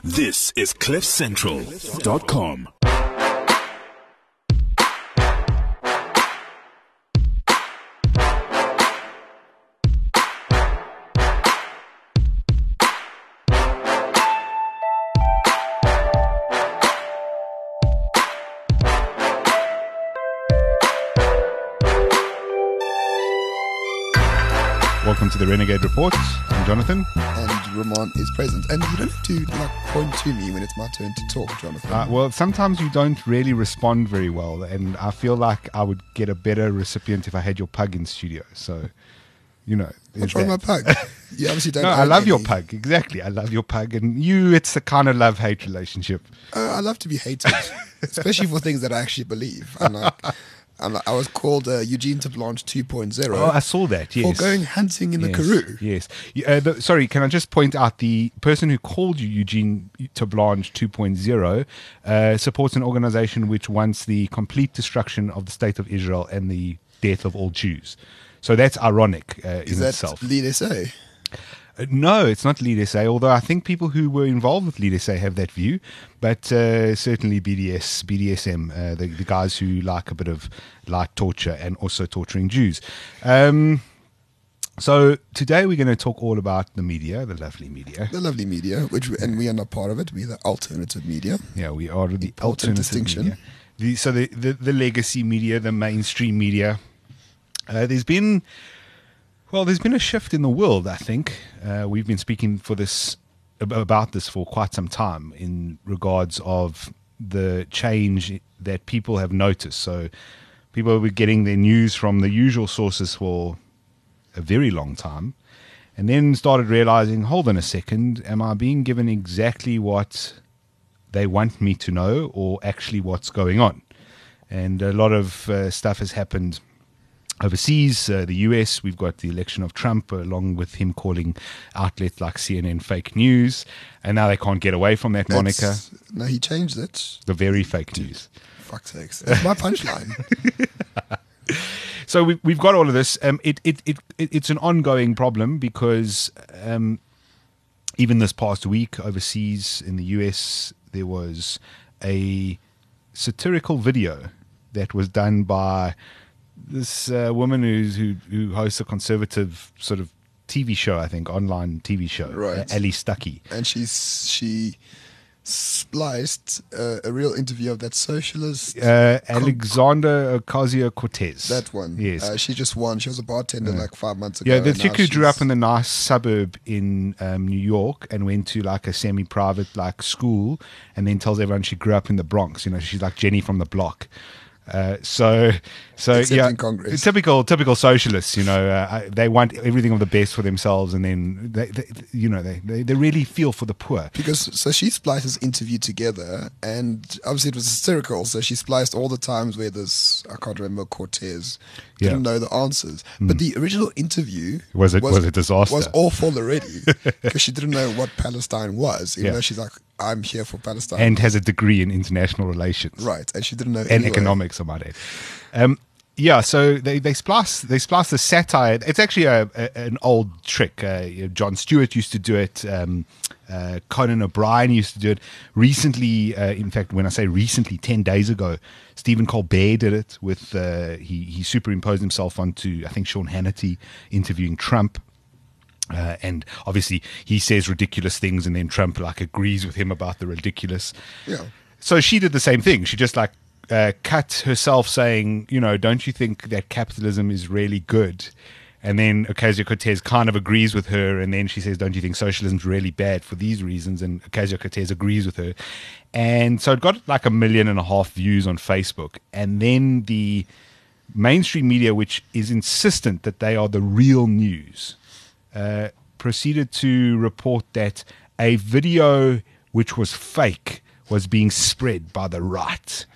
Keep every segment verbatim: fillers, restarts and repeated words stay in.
This is cliff central dot com. Welcome to the Renegade Report. I'm Jonathan. And Ramon is present. And you don't have to like point to me when it's my turn to talk, Jonathan. Uh, well, sometimes you don't really respond very well, and I feel like I would get a better recipient if I had your pug in studio. So, you know. What's wrong with my pug? You obviously don't No, own I love any. your pug. Exactly. I love your pug. And you, it's a kind of love-hate relationship. Uh, I love to be hated, especially for things that I actually believe. I'm like, I'm like, I was called uh, Eugene Tablanche two point oh. Oh, I saw that, yes. For going hunting in yes, the Karoo. Yes. Uh, the, sorry, can I just point out the person who called you Eugene Tablanche two point oh uh, supports an organization which wants the complete destruction of the state of Israel and the death of all Jews. So that's ironic uh, Is in that itself. Lead S A? Uh, no, it's not Lead S A, although I think people who were involved with Lead S A have that view. But uh, certainly B D S, B D S M, uh, the, the guys who like a bit of light torture and also torturing Jews. Um, so today we're going to talk all about the media, the lovely media. The lovely media, which we, and we are not part of it. We're the alternative media. Yeah, we are the Important alternative distinction. media. The, so the, the, the legacy media, the mainstream media. Uh, there's been... Well, there's been a shift in the world, I think. Uh, we've been speaking for this about this for quite some time in regards of the change that people have noticed. So people were getting their news from the usual sources for a very long time and then started realizing, hold on a second, am I being given exactly what they want me to know or actually what's going on? And a lot of uh, stuff has happened overseas, uh, the U S, we've got the election of Trump, along with him calling outlets like C N N fake news, and now they can't get away from that moniker. That's- No, he changed it. The very fake news. Fuck's sakes. That's my punchline. So we, we've got all of this. Um, it, it, it, it it's an ongoing problem because um, even this past week overseas in the U S, there was a satirical video that was done by this uh, woman who's, who who hosts a conservative sort of T V show, I think, online T V show, Right. uh, Ali Stuckey. And she's she spliced uh, a real interview of that socialist. Uh, Alexander Ocasio-Cortez. That one. Yes. Uh, she just won. She was a bartender like five months ago. Yeah, the and chick now who grew she's- up in a nice suburb in um, New York and went to like a semi-private like school, and then tells everyone she grew up in the Bronx. You know, she's like Jenny from the block. Uh, so, so Except yeah, in Congress. typical, typical socialists. You know, uh, they want everything of the best for themselves, and then they, they you know, they, they they really feel for the poor. Because so she spliced this interview together, and obviously it was satirical. So she spliced all the times where this I can't remember Cortez didn't Yeah. know the answers. But the original interview Was it- was a disaster. Was awful already because she didn't know what Palestine was, even Yeah. though she's like, I'm here for Palestine, And has a degree in international relations. right, and she didn't know And anyway. economics, I might add. Um, yeah, so they they splice they splice the satire. It's actually a, a an old trick. Uh, you know, Jon Stewart used to do it. Um, uh, Conan O'Brien used to do it. Recently, uh, in fact, when I say recently, ten days ago, Stephen Colbert did it. With uh, he he superimposed himself onto I think Sean Hannity interviewing Trump. Uh, and obviously he says ridiculous things, and then Trump like agrees with him about the ridiculous. Yeah. So she did the same thing. She just like uh, cut herself saying, you know, don't you think that capitalism is really good? And then Ocasio-Cortez kind of agrees with her, and then she says, don't you think socialism's really bad for these reasons? And Ocasio-Cortez agrees with her. And so it got like a million and a half views on Facebook. And then the mainstream media, which is insistent that they are the real news, uh, proceeded to report that a video which was fake was being spread by the right.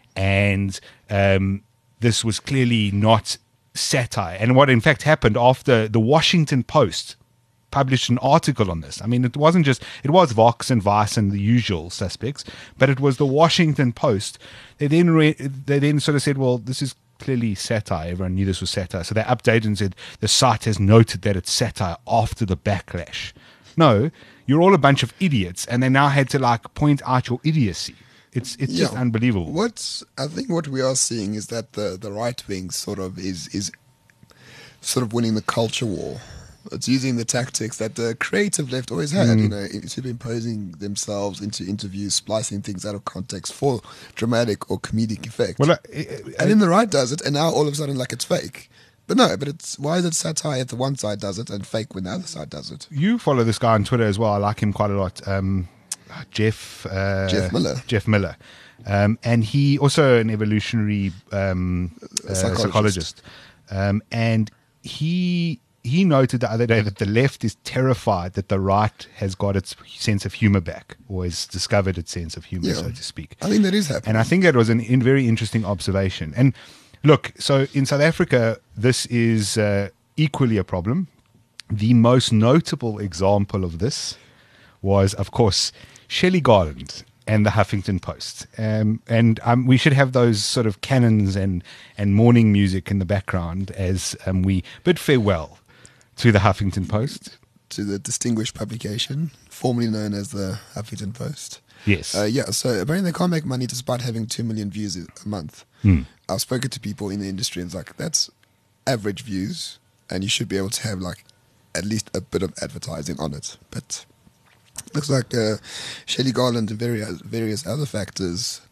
And um, this was clearly not satire. And what in fact happened after the Washington Post published an article on this. I mean, it wasn't just, it was Vox and Vice and the usual suspects, but it was the Washington Post. They then, re- they then sort of said, well, this is clearly satire. Everyone knew this was satire. So they updated and said the site has noted that it's satire after the backlash no, you're all a bunch of idiots, and they now had to like point out your idiocy. It's it's just Yeah. unbelievable. What's I think what we are seeing is that the, the right wing sort of is is sort of winning the culture war. It's using the tactics that the creative left always had, Mm. you know, superimposing themselves into interviews, splicing things out of context for dramatic or comedic effect. Well, uh, and then the right does it, and now all of a sudden, like, it's fake. But no, but it's why is it satire if the one side does it and fake when the other side does it? you follow this guy on Twitter as well. I like him quite a lot. Um, Jeff uh, Jeff Miller. Jeff Miller, um, and he also an evolutionary um, uh, Psychologist. psychologist, um, and he. He noted the other day that the left is terrified that the right has got its sense of humor back, or has discovered its sense of humor, Yeah. so to speak. I think that is happening. And I think that was an in very interesting observation. And look, so in South Africa, this is uh, equally a problem. The most notable example of this was, of course, Shelley Garland and the Huffington Post. Um, and um, we should have those sort of cannons and, and morning music in the background as um, we bid farewell to the Huffington Post. To the distinguished publication, formerly known as the Huffington Post. Yes. Uh, yeah, so apparently they can't make money despite having two million views a month. Hmm. I've spoken to people in the industry and it's like, that's average views and you should be able to have like at least a bit of advertising on it. But looks like uh, Shelley Garland and various, various other factors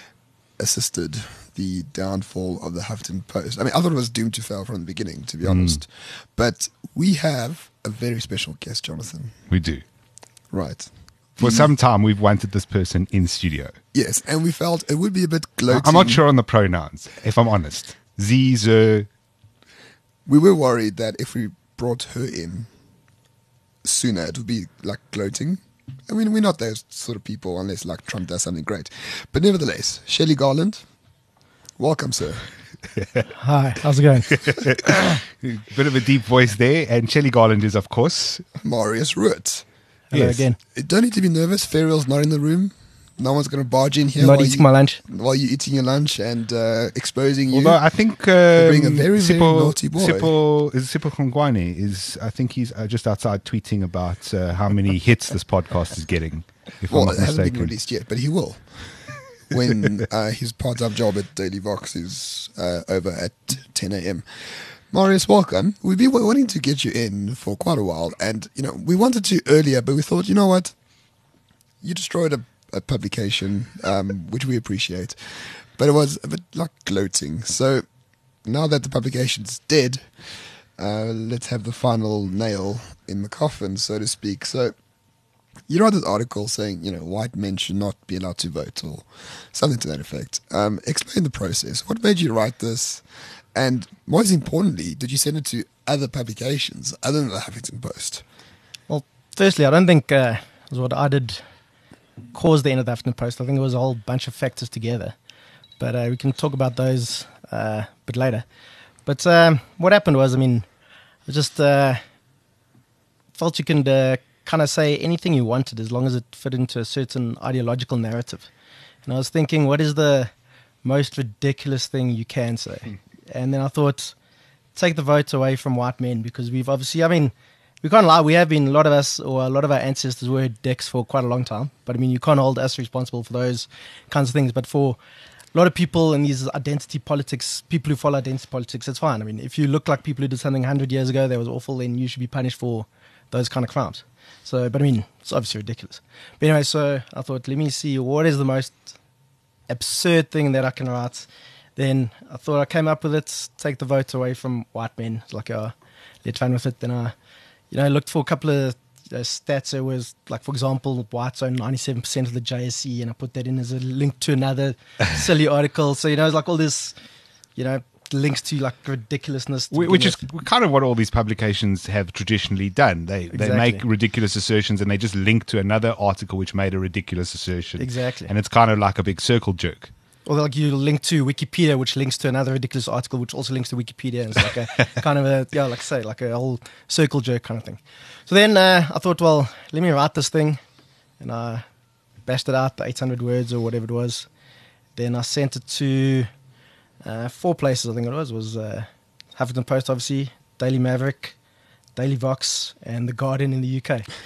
assisted the downfall of the Huffington Post. I mean, I thought it was doomed to fail from the beginning, to be honest. But we have a very special guest, Jonathan. We do. Right. For some time, we've wanted this person in studio. Yes, and we felt it would be a bit gloating. I'm not sure on the pronouns, if I'm honest. Z, Z. We were worried that if we brought her in sooner, it would be like gloating. I mean, we're not those sort of people unless like Trump does something great. But nevertheless, Shelley Garland, welcome, sir. Hi, how's it going? Bit of a deep voice there. And Shelley Garland is, of course. Marius Rutt. Hello Yes. again. You don't need to be nervous. Ferial's not in the room. No one's going to barge in here Not while, eating you, my lunch. while you're eating your lunch and uh, exposing you. Although I think um, being a very, very Sipho- naughty boy. Sipho- is Sipho Kongwane is, I think he's uh, just outside tweeting about uh, how many hits this podcast is getting, if Well, I'm it not hasn't been mistaken. released yet, but he will. When uh, his part-time job at Daily Vox is uh, over at ten a.m. Marius, welcome. We've been wanting to get you in for quite a while, and you know we wanted to earlier, but we thought, you know what, you destroyed a, a publication, um, which we appreciate, but it was a bit like gloating. So now that the publication's dead, uh, let's have the final nail in the coffin, so to speak. So you wrote this article saying, you know, white men should not be allowed to vote or something to that effect. Um, explain the process. What made you write this? And most importantly, did you send it to other publications other than the Huffington Post? Well, firstly, I don't think uh, it was what I did caused the end of the Huffington Post. I think it was a whole bunch of factors together. But uh, we can talk about those uh, a bit later. But um, what happened was, I mean, I just uh, felt you can uh, kind of say anything you wanted as long as it fit into a certain ideological narrative. And I was thinking, what is the most ridiculous thing you can say? And then I thought, take the vote away from white men, because we've obviously, I mean, we can't lie, we have been, a lot of us, or a lot of our ancestors were dicks for quite a long time. But I mean, you can't hold us responsible for those kinds of things. But for a lot of people in these identity politics, people who follow identity politics, it's fine. I mean, if you look like people who did something one hundred years ago that was awful, then you should be punished for those kind of crimes. So, but I mean, it's obviously ridiculous. But anyway, so I thought, let me see what is the most absurd thing that I can write. Then I thought I came up with it, take the vote away from white men. It's like, uh, let's run with it. Then I, you know, looked for a couple of uh, stats. It was like, for example, whites own ninety-seven percent of the J S E, and I put that in as a link to another silly article. So, you know, it's like all this, you know, links to like ridiculousness. to Wh- Which is begin with. kind of what all these publications have traditionally done. They they make Exactly. ridiculous assertions and they just link to another article which made a ridiculous assertion. Exactly. And it's kind of like a big circle jerk. Or like you link to Wikipedia, which links to another ridiculous article, which also links to Wikipedia. And it's like a kind of a, yeah, like I say, like a whole circle jerk kind of thing. So then uh, I thought, well, let me write this thing. And I bashed it out, the eight hundred words or whatever it was. Then I sent it to uh, four places, I think it was. It was uh, Huffington Post, obviously, Daily Maverick, Daily Vox, and The Guardian in the U K.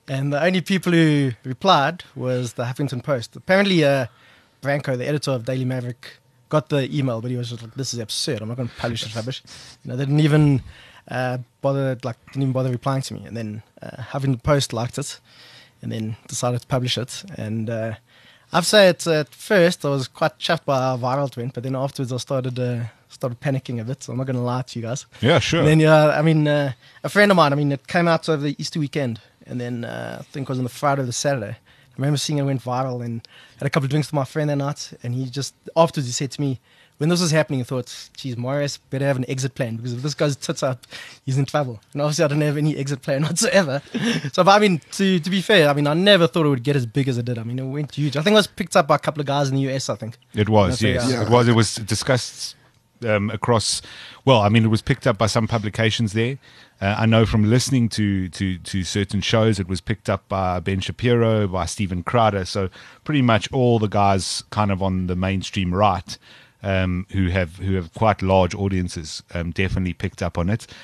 And the only people who replied was the Huffington Post. Apparently, uh, Branko, the editor of Daily Maverick, got the email, but he was just like, "This is absurd. I'm not going to publish this rubbish." You know, they didn't even uh, bother, like, didn't even bother replying to me. And then uh, Huffington Post liked it, and then decided to publish it. And uh, I've say it at first I was quite chuffed by how viral it went, but then afterwards I started uh, started panicking a bit. So I'm not going to lie to you guys. Yeah, sure. And then yeah, I mean, uh, a friend of mine. I mean, it came out over the Easter weekend, and then uh, I think it was on the Friday or the Saturday. I remember seeing it went viral, and had a couple of drinks with my friend that night. And he just afterwards he said to me, when this was happening, I thought, geez, Marius better have an exit plan, because if this goes tits up, he's in trouble. And obviously I didn't have any exit plan whatsoever. So, but I mean, to to be fair, I mean, I never thought it would get as big as it did. I mean, it went huge. I think it was picked up by a couple of guys in the U S, I think. It was, That's yes. what- yeah. It was. It was discussed um, across, well, I mean, it was picked up by some publications there. Uh, I know from listening to, to, to certain shows, it was picked up by Ben Shapiro, by Stephen Crowder. So pretty much all the guys kind of on the mainstream right um, who have who have quite large audiences um, definitely picked up on it.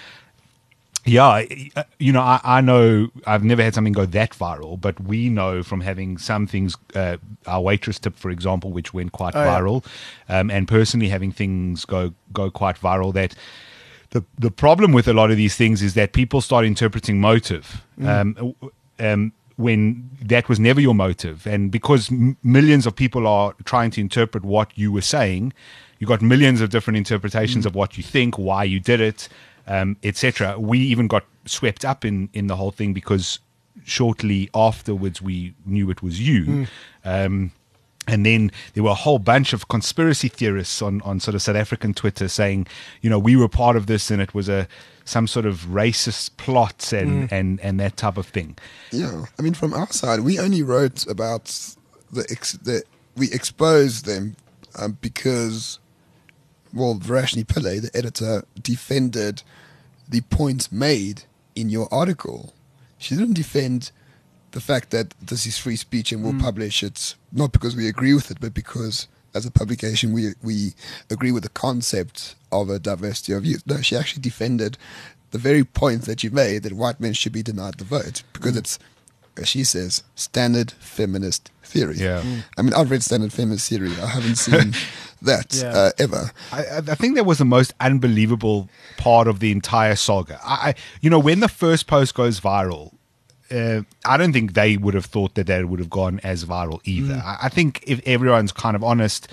Yeah, I- uh, you know, I, I know I've never had something go that viral, but we know from having some things, uh, our waitress tip, for example, which went quite Oh, yeah. viral, um, and personally having things go go quite viral, that the the problem with a lot of these things is that people start interpreting motive. Um, um, when that was never your motive, and because m- millions of people are trying to interpret what you were saying, you got millions of different interpretations of what you think, why you did it, um, et cetera. We even got swept up in in the whole thing because shortly afterwards we knew it was you. Um, and then there were a whole bunch of conspiracy theorists on, on sort of South African Twitter saying, you know, we were part of this and it was a some sort of racist plot and, and, and that type of thing. Yeah, I mean, from our side, we only wrote about the ex- the we exposed them um, because, well, Varashni Pillay, the editor, defended the points made in your article. She didn't defend the fact that this is free speech and we'll publish it, not because we agree with it, but because as a publication we we agree with the concept of a diversity of views. No, she actually defended the very point that you made, that white men should be denied the vote, because it's, as she says, standard feminist theory. Yeah. Mm. I mean, I've read standard feminist theory. I haven't seen that Yeah. uh, ever. I, I I think that was the most unbelievable part of the entire saga. I, I you know, when the first post goes viral, uh, I don't think they would have thought that that would have gone as viral either. I, I think if everyone's kind of honest,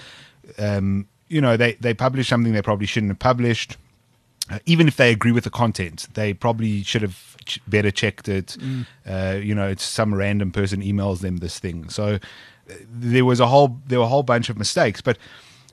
um, you know, they, they publish something they probably shouldn't have published. Uh, even if they agree with the content, they probably should have ch- better checked it. Uh, you know, it's some random person emails them this thing. So uh, there was a whole there were a whole bunch of mistakes, but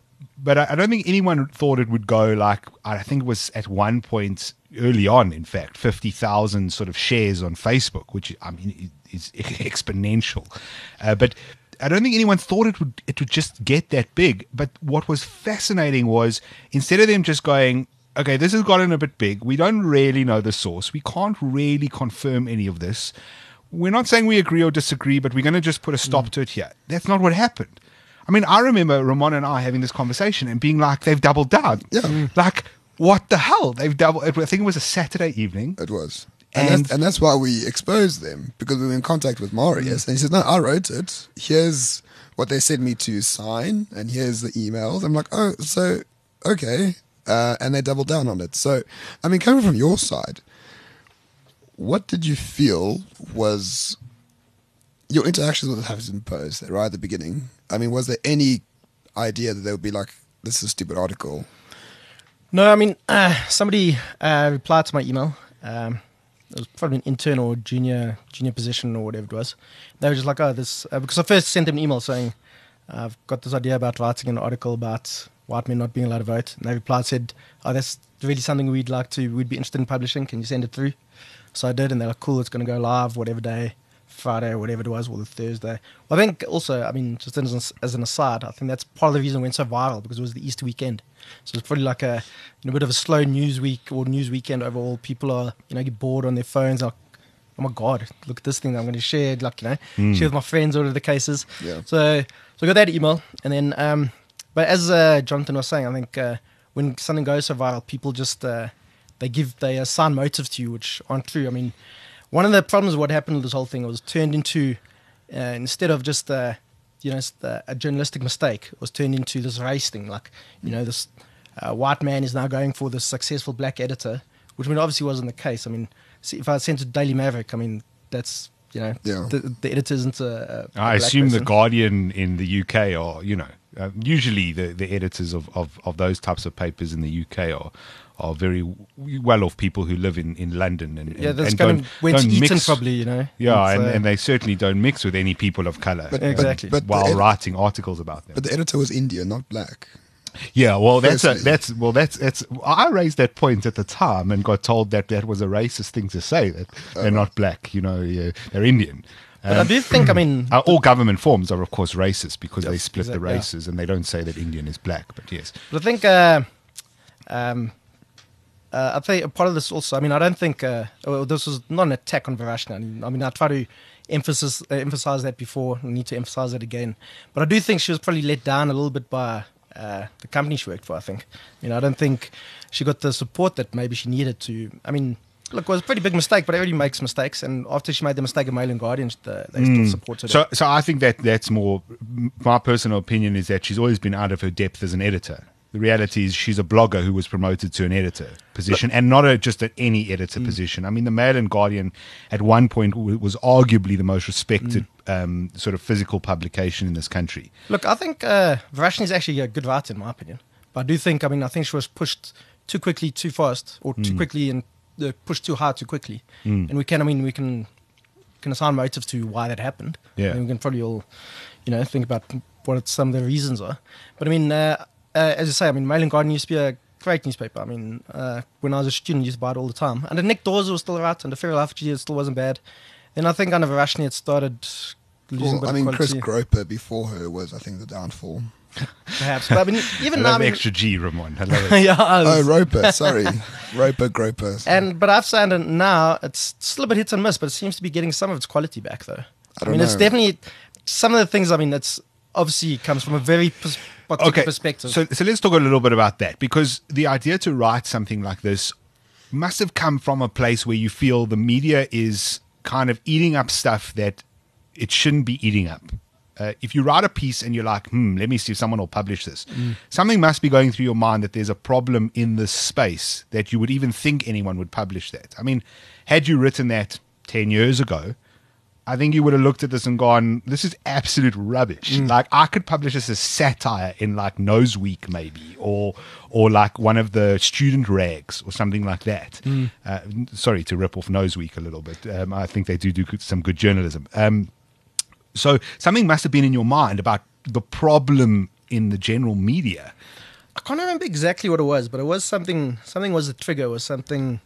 but I, I don't think anyone thought it would go like, I think it was at one point early on, in fact, fifty thousand sort of shares on Facebook, which I mean is exponential. Uh, but I don't think anyone thought it would it would just get that big. But what was fascinating was, instead of them just going, okay, this has gotten a bit big, we don't really know the source, we can't really confirm any of this, we're not saying we agree or disagree, but we're going to just put a stop to it here. That's not what happened. I mean, I remember Ramon and I having this conversation and being like, they've doubled down. Yeah. Like, what the hell? They've doubled. I think it was a Saturday evening. It was. And, And- that's, and that's why we exposed them, because we were in contact with Marius. And he said, no, I wrote it. Here's what they sent me to sign, and here's the emails. I'm like, oh, so, okay. Uh, and they doubled down on it. So, I mean, coming from your side, what did you feel was your interactions with the Huffington Post right at the beginning? I mean, was there any idea that they would be like, this is a stupid article? No, I mean, uh, somebody uh, replied to my email. Um, it was probably an intern or junior junior position or whatever it was. They were just like, oh, this... Uh, because I first sent them an email saying, I've got this idea about writing an article about white men not being allowed to vote. And they replied, said, oh, that's really something we'd like to... We'd be interested in publishing. Can you send it through? So I did, and they're like, cool, it's going to go live whatever day, Friday or whatever it was, or the Thursday. Well, I think also, I mean, just as an, as an aside, I think that's part of the reason it went so viral, because it was the Easter weekend. So it's probably like a, you know, a bit of a slow news week or news weekend overall. People are, you know, get bored on their phones, like, oh my God, look at this thing that I'm going to share, like, you know, share with my friends, whatever the case is. Yeah. So, so I got that email, and then, um, but as uh, Jonathan was saying, I think uh, when something goes so viral, people just, uh, they give, they assign motives to you, which aren't true. I mean, one of the problems of what happened with this whole thing was turned into, uh, instead of just uh, you know the, a journalistic mistake, it was turned into this race thing. Like, you know, this uh, white man is now going for this successful black editor, which I mean obviously wasn't the case. I mean, see, if I sent to Daily Maverick, I mean that's you know Yeah. the, the editor isn't a, a I black assume person. the Guardian in the U K are, you know, uh, usually the, the editors of, of, of those types of papers in the U K are are very well off people who live in, in London and, Yeah, and, that's and kind don't, of went to don't Eton mix. probably, you know. Yeah, It's, and, uh, and they certainly don't mix with any people of color But- uh, Exactly. but the while ed- writing articles about them. But the editor was Indian, not black. Yeah, well, that's a, Firstly. that's well, that's that's. I raised that point at the time and got told that that was a racist thing to say, that they're not black. You know, yeah, they're Indian. but I do think, I mean, Uh, all government forms are, of course, racist because they split the exactly, yeah. races and they don't say that Indian is black. But yes, but I think, uh, um, uh, I think a part of this also, I mean, I don't think uh, well, this was not an attack on Varashna. I mean, I mean, I try to emphasis, uh, emphasize that before. I need to emphasize it again. But I do think she was probably let down a little bit by uh, the company she worked for, I think. You know, I don't think she got the support that maybe she needed to. I mean, look, it was a pretty big mistake, but everybody makes mistakes. And after she made the mistake of Mail and Guardian, the, they still supported so her. so I think that that's more. My personal opinion is that she's always been out of her depth as an editor. The reality is she's a blogger who was promoted to an editor position, and not a, just at any editor position. I mean, the Mail and Guardian at one point w- was arguably the most respected um, sort of physical publication in this country. Look, I think uh, Varashni is actually a good writer, in my opinion. But I do think, I mean, I think she was pushed too quickly, too fast, or too quickly, and uh, pushed too hard, too quickly. And we can, I mean, we can can assign motives to why that happened. Yeah. And we can probably all, you know, think about what some of the reasons are. But I mean, uh, uh, as I say, I mean, Mail and Guardian used to be a great newspaper. I mean, uh, when I was a student, I used to buy it all the time. Under Nick Dawes, it was still right. Under Feral Alpha, it still wasn't bad. Then I think under Varashni, it started losing a Well, bit I mean, of Chris quality. Groper before her was, I think, the downfall. Perhaps. But I mean, I even now, I love mean, extra G, Ramon. I love it. yeah, I Oh, was- Roper, sorry. Roper, Groper. And but I've found it now it's still a bit hit and miss, but it seems to be getting some of its quality back though. I don't mean, it's know. definitely some of the things. I mean, it's obviously comes from a very pers- particular Okay, perspective. so so let's talk a little bit about that, because the idea to write something like this must have come from a place where you feel the media is kind of eating up stuff that it shouldn't be eating up. Uh, if you write a piece and you're like, hmm, let me see if someone will publish this, something must be going through your mind that there's a problem in this space that you would even think anyone would publish that. I mean, had you written that ten years ago, I think you would have looked at this and gone, this is absolute rubbish. Like, I could publish this as satire in like Nose Week maybe, or or like one of the student rags or something like that. Uh, sorry to rip off Nose Week a little bit. Um, I think they do do good, some good journalism. Um, so something must have been in your mind about the problem in the general media. I can't remember exactly what it was, but it was something. Something was the trigger. It was something.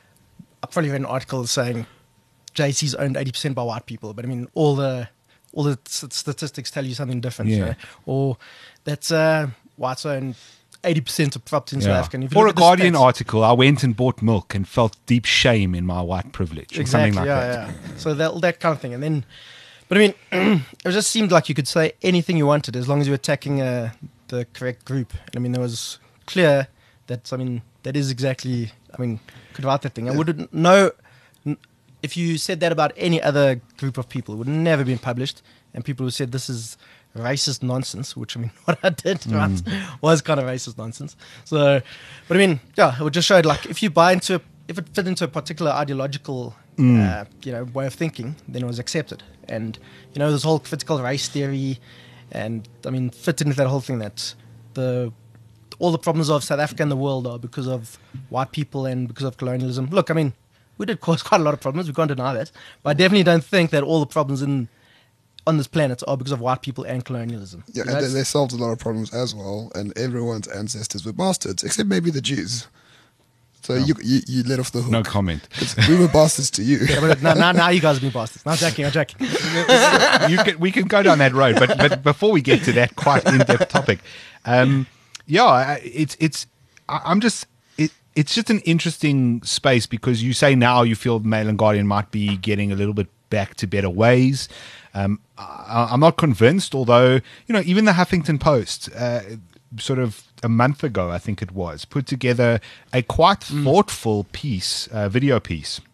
I probably read an article saying J C's owned eighty percent by white people, but I mean all the all the st- statistics tell you something different. Yeah. You know? Or that uh, whites own eighty percent of property in South Africa. And if you For look a at the Guardian stats- article, I went and bought milk and felt deep shame in my white privilege, or Exactly, something like yeah, that. yeah. So that that kind of thing, and then, but I mean, it just seemed like you could say anything you wanted as long as you were attacking uh, the correct group. And I mean, it was clear that I mean that is exactly. I mean, could write that thing. I wouldn't know n- if you said that about any other group of people. It would never been published, and people who said this is racist nonsense, which I mean, what I did right, was kind of racist nonsense. So, but I mean, yeah, it would just showed like if you buy into a, if it fit into a particular ideological, uh, you know, way of thinking, then it was accepted. And you know, this whole critical race theory, and I mean, fit into that whole thing that the all the problems of South Africa and the world are because of white people and because of colonialism. Look, I mean, we did cause quite a lot of problems. We can't deny that. But I definitely don't think that all the problems in on this planet are because of white people and colonialism. Yeah, You know, and they, it's- they solved a lot of problems as well, and everyone's ancestors were bastards, except maybe the Jews. So you, you you let off the hook. No comment. 'Cause we were bastards to you. Yeah, but now, now, now you guys are being bastards. Now, joking, I'm joking. you can, we can go down that road, but but before we get to that quite in-depth topic, um, yeah, I- it's it's I- I'm just it, it's just an interesting space because you say now you feel Mail and Guardian might be getting a little bit back to better ways. Um, I, I'm not convinced, although you know even the Huffington Post. Uh, sort of a month ago, I think it was, put together a quite thoughtful piece, uh, video piece,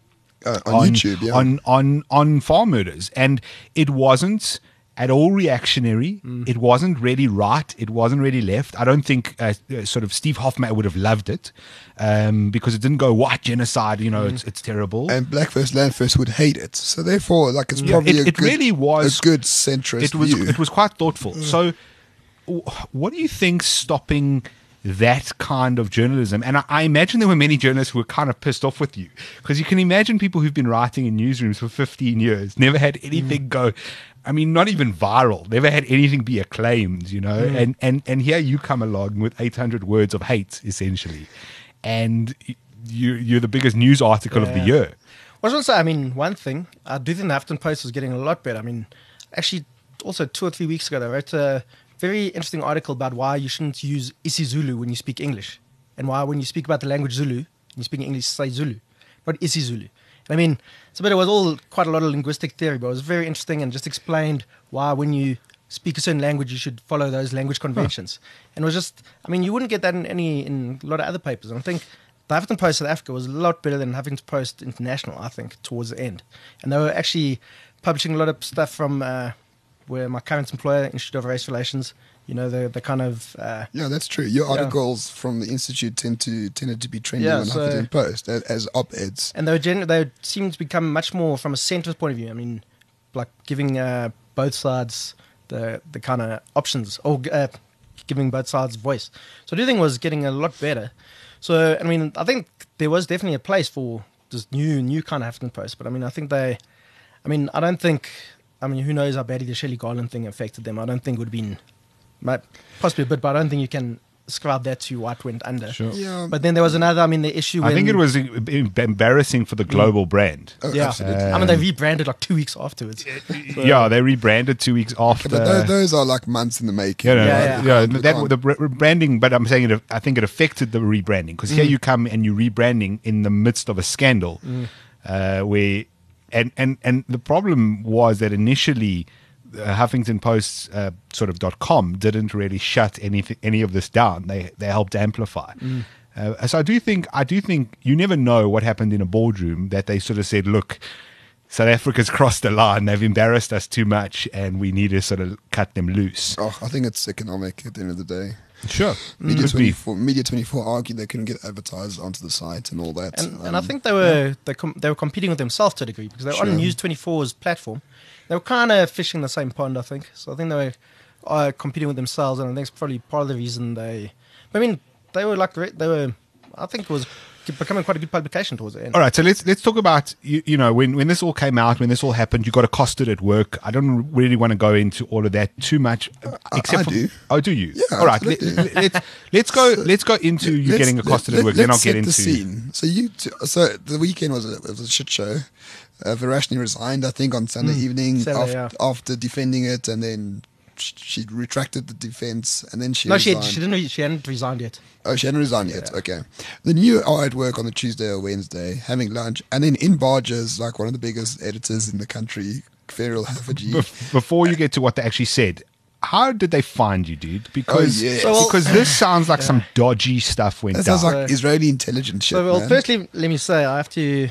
Uh, on YouTube, yeah. on on on farm murders, and it wasn't at all reactionary. Mm. It wasn't really right. It wasn't really left. I don't think uh, uh, sort of Steve Hofmeyr would have loved it um, because it didn't go white genocide. You know, Mm. it's it's terrible. And Black First Land First would hate it. So therefore, like it's Yeah, probably it- a it good, really was- a good centrist it was view. it was quite thoughtful. So, w- what do you think stopping that kind of journalism? And I, I imagine there were many journalists who were kind of pissed off with you, because you can imagine people who've been writing in newsrooms for fifteen years, never had anything go. I mean, not even viral. Never had anything be acclaimed, you know. And and and here you come along with eight hundred words of hate, essentially, and you you're the biggest news article of the Yeah. year. I was going to say, I mean, one thing, I do think the Huffington Post was getting a lot better. I mean, actually, also two or three weeks ago, they wrote a very interesting article about why you shouldn't use isiZulu when you speak English, and why when you speak about the language Zulu, you speak English, say Zulu, not isiZulu. And I mean, it's a bit, it was all quite a lot of linguistic theory, but it was very interesting and just explained why when you speak a certain language, you should follow those language conventions. And it was just, I mean, you wouldn't get that in any, in a lot of other papers. And I think the Huffington Post South Africa was a lot better than Huffington Post International, I think, towards the end. And they were actually publishing a lot of stuff from uh, where my current employer, Institute of Race Relations, you know, the the kind of uh, Yeah, that's true. Your Yeah. articles from the Institute tend to tended to be trending Yeah, on so- Huffington Post as, as op-eds. and they were gen- they seemed to become much more from a centrist point of view. I mean, like giving uh, both sides the the kind of options, or uh, giving both sides voice. So I do think it was getting a lot better. So I mean, I think there was definitely a place for this new new kind of Huffington Post. But I mean, I think they, I mean, I don't think, I mean, who knows how badly the Shelley Garland thing affected them. I don't think it would have been, might- possibly a bit, but I don't think you can ascribe that to what went under. Sure. Yeah, But then there was another, I mean, the issue I when, think it was em- embarrassing for the global brand. oh, yeah. absolutely. I mean, they rebranded like two weeks afterwards. Yeah, they rebranded two weeks after. but those, those are like months in the making. Yeah, no, Yeah, yeah, yeah. We that can't- the re- branding, but I'm saying it. I think it affected the rebranding, because here you come and you're rebranding in the midst of a scandal, uh, where and and and the problem was that initially, uh, Huffington Post uh, sort of dot com didn't really shut anything any of this down. They they helped amplify. Uh, so I do think I do think you never know what happened in a boardroom, that they sort of said, look, South Africa's crossed the line. They've embarrassed us too much, and we need to sort of cut them loose. Oh, I think it's economic at the end of the day. Sure, Media could be. twenty-four, Media twenty-four argued they couldn't get advertised onto the site and all that. And, and Um, I think they were they, com- they were competing with themselves to a degree, because they were Sure. on News twenty-four's platform. They were kind of fishing the same pond, I think. So I think they were uh, competing with themselves, and I think it's probably part of the reason they. I mean, they were like re- they were. I think it was becoming quite a good publication towards the end. All right, so let's let's talk about you, you know when, when this all came out, when this all happened, you got accosted at work. I don't really want to go into all of that too much, uh, I- except I for do. oh, do you? Yeah, all right, let, absolutely. let, let's let's go let's go into you Let's- getting accosted let- at work. let- Then I'll let's get set into the scene. So you, t- so the weekend was a, it was a shit show. Uh, Virashni resigned, I think, on Sunday evening Saturday, after, yeah. after defending it, and then sh- she retracted the defense, and then she no, she, resigned. had, she didn't. Re- she hadn't resigned yet. Oh, she hadn't resigned yet. Okay. Then you are at work on the Tuesday or Wednesday having lunch, and then in barges like one of the biggest editors in the country, Feral Haffajee. Bef- before you get to what they actually said. How did they find you, dude? Because yes. So, well- because this sounds like some dodgy stuff went That down. sounds like So- Israeli intelligence shit, So, well, man. firstly, let me say I have to.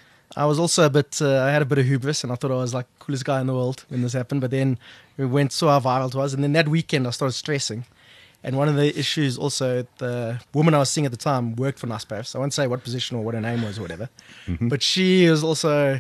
I was also a bit. Uh, I had a bit of hubris, and I thought I was like coolest guy in the world when this happened. But then we went saw how viral it was, and then that weekend I started stressing. And one of the issues also, the woman I was seeing at the time worked for Naspers. I won't say what position or what her name was or whatever, but she was also.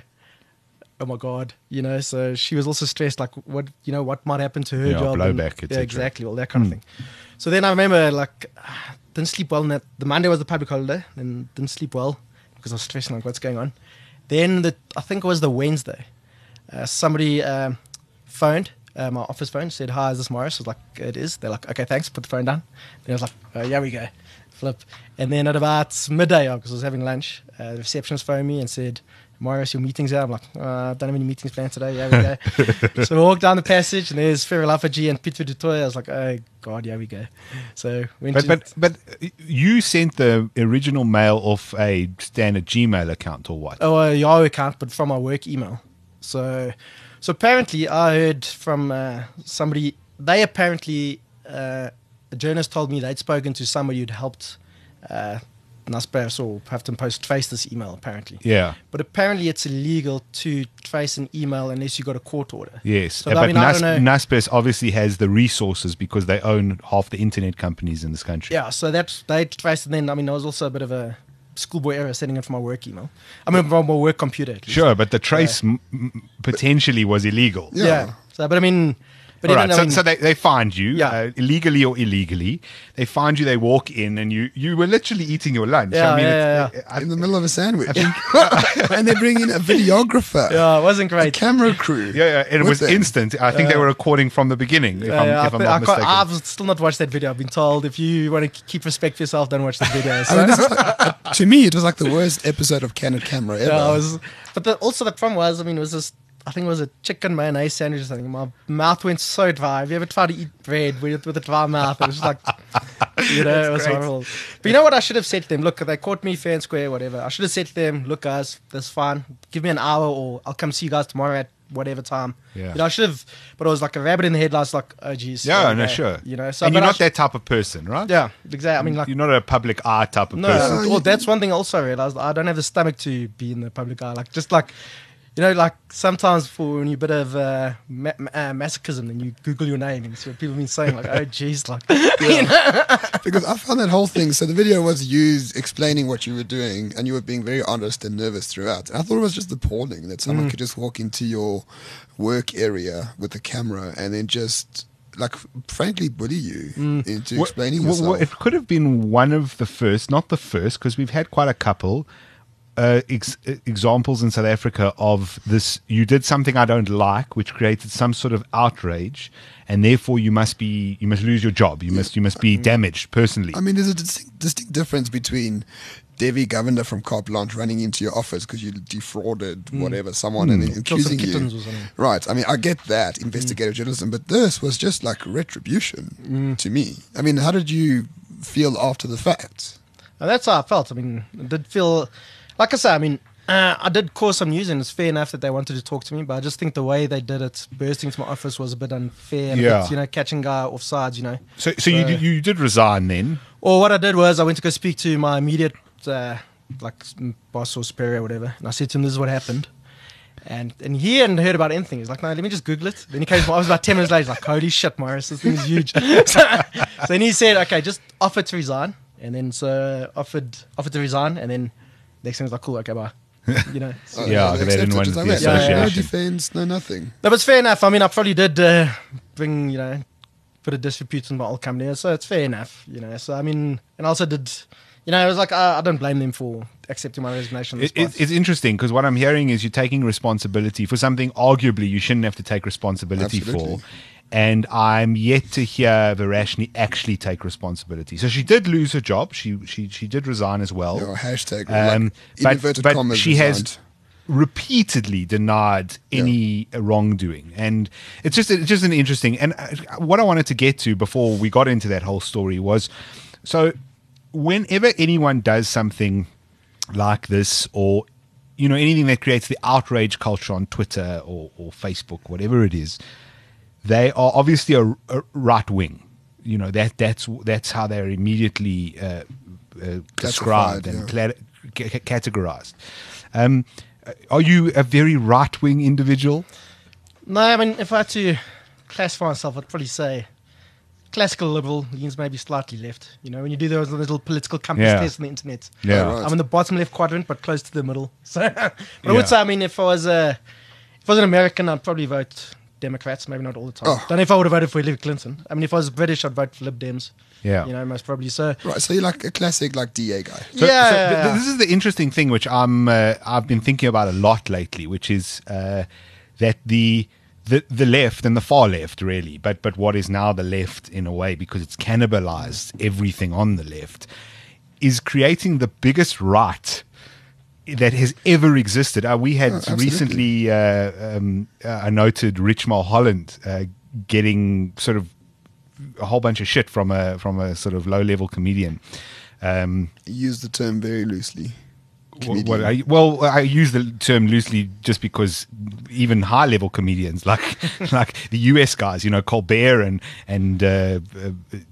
Oh my God, you know, so she was also stressed, like what, you know, what might happen to her Yeah, job. and- blowback, et yeah, cetera. exactly, all that kind of thing. So then I remember, like, ah, didn't sleep well. On that, the Monday was the public holiday, and didn't sleep well because I was stressing, like, what's going on. Then the, I think it was the Wednesday, uh, somebody um, phoned, uh, my office phone, said, "Hi, is this Morris?" I was like, "It is." They're like, "Okay, thanks." Put the phone down. Then I was like, "Oh, yeah, we go." Flip. And then at about midday, because I was having lunch, uh, the receptionist phoned me and said, "Morris, your meeting's out." I'm like, uh, "I don't have any meetings planned today." Yeah, we go. So we walked down the passage, and there's Feral Haffajee and Pitu du Toit. I was like, "Oh God, yeah, we go." So went But to, but but you sent the original mail off a standard Gmail account or what? oh, a Yahoo account, but from my work email. So, so apparently, I heard from uh, somebody. They apparently, uh, a journalist told me they'd spoken to somebody who'd helped uh, Naspers or Huffington Post trace this email, apparently. Yeah. But apparently it's illegal to trace an email unless you got a court order. Yes. So, Uh, I but mean, I Nas- don't know. Naspers obviously has the resources because they own half the internet companies in this country. Yeah, so that they traced, and then, I mean, there was also a bit of a schoolboy error setting it for my work email. I mean, from my work computer, at least. Sure, but the trace m- m- potentially was illegal. Yeah. Yeah. So, but I mean, but All even, right, I so, mean, so they, they find you, Yeah. uh, illegally or illegally. They find you, they walk in, and you, you were literally eating your lunch. Yeah, I mean, yeah, it's, yeah, I- In the middle of a sandwich. And they bring in a videographer, yeah, it wasn't a great. camera crew. yeah, yeah, and it with was them. instant. I think they were recording from the beginning, if Yeah, I'm, yeah, if I'm I, not I can't- mistaken. I've still not watched that video. I've been told if you want to keep respect for yourself, don't watch the video. I So, mean, this is like, uh, to me, it was like the worst episode of Candid Camera ever. yeah, I was, but the, also the problem was, I mean, it was this. I think it was a chicken mayonnaise sandwich or something. My mouth went so dry. Have you ever tried to eat bread with, with a dry mouth? It was just like, you know, it was great. horrible. But you know what I should have said to them? Look, they caught me fair and square, whatever. I should have said to them, look, guys, that's fine. Give me an hour or I'll come see you guys tomorrow at whatever time. Yeah. You know, I should have, but I was like a rabbit in the headlights, like, oh, geez. yeah, no, okay. sure. You know, so and but you're I not sh- that type of person, right? Yeah, exactly. I mean, like, You're not a public eye type of no, person. well, that's one thing also I realized. I don't have the stomach to be in the public eye. Like, just like, you know, like sometimes for when you're a bit of uh, ma- ma- uh, masochism and you Google your name and see what people have been saying, like, oh, geez, like, you know? Because I found that whole thing. So the video was you explaining what you were doing, and you were being very honest and nervous throughout. And I thought it was just appalling that someone could just walk into your work area with a camera and then just, like, frankly, bully you into Well, explaining well, yourself. well, it could have been one of the first, not the first, because we've had quite a couple uh, ex- examples in South Africa of this. You did something I don't like, which created some sort of outrage, and therefore you must be, you must lose your job. You must, you must be damaged personally. I mean, there's a distinct, distinct difference between Devi Govender from Carte Blanche running into your office because you defrauded whatever someone and then Killed some accusing you. kittens or something. Right. I mean, I get that investigative journalism, but this was just like retribution to me. I mean, how did you feel after the fact? And that's how I felt. I mean, it did feel, like I said, I mean, uh, I did cause some news, and it's fair enough that they wanted to talk to me, but I just think the way they did it, bursting into my office, was a bit unfair. And a Yeah. bit, you know, catching guy off sides, you know. so, so you, did, you did resign then. Or what I did was I went to go speak to my immediate, uh, like, boss or superior or whatever, and I said to him, this is what happened. And and he hadn't heard about anything. He's like, no, let me just Google it. Then he came, I was about ten minutes later, he's like, holy shit, Morris, this thing is huge. so, so then he said, okay, just offer to resign. And then so offered offered to resign, and then next thing was like, cool, okay, bye. You know. So, Oh, Yeah, they didn't accepted want just the that. Yeah, yeah, No association. defense, no nothing. that was fair enough. I mean, I probably did uh, bring, you know, put a disrepute in my old company, so it's fair enough, you know. So I mean, and I also did, you know, it was like I, I don't blame them for accepting my resignation. on the It, it, spot. it's interesting because what I'm hearing is you're taking responsibility for something arguably you shouldn't have to take responsibility Absolutely. for. And I'm yet to hear Varashni actually take responsibility. So she did lose her job. She she she did resign as well. Your hashtag, Um, like, in but inverted but commas, she has resigned. repeatedly denied any wrongdoing, and it's just it's just an interesting. And uh, what I wanted to get to before we got into that whole story was, so whenever anyone does something like this, or you know anything that creates the outrage culture on Twitter or, or Facebook, whatever it is, they are obviously a, a right wing. You know that that's that's how they're immediately uh, uh, described and yeah. cla- ca- categorized. Um, are you a very right wing individual? No, I mean, if I had to classify myself, I'd probably say classical liberal, leans maybe slightly left. You know, when you do those little political compass Yeah. tests on the internet. Yeah. Oh, right. I'm in the bottom left quadrant, but close to the middle. So, but I Yeah. would say, I mean, if I was a, if I was an American, I'd probably vote Democrats, maybe not all the time. Oh. Don't know if I would have voted for Hillary Clinton. I mean, if I was British, I'd vote for Lib Dems. Yeah. You know, most probably. So, Right, so you're like a classic like D A guy. So, yeah, so yeah, th- yeah. this is the interesting thing, which I'm uh, I've been thinking about a lot lately, which is uh, that the the the left and the far left, really, but but what is now the left in a way because it's cannibalized everything on the left, is creating the biggest right that has ever existed. Uh, we had Oh, absolutely. recently uh, um, uh, a noted Rich Mulholland uh, getting sort of a whole bunch of shit from a from a sort of low level comedian. Um, Use the term very loosely. Well, Comedian. what I, well, I use the term loosely just because even high level comedians like like the U S guys, you know, Colbert and and uh, uh, uh,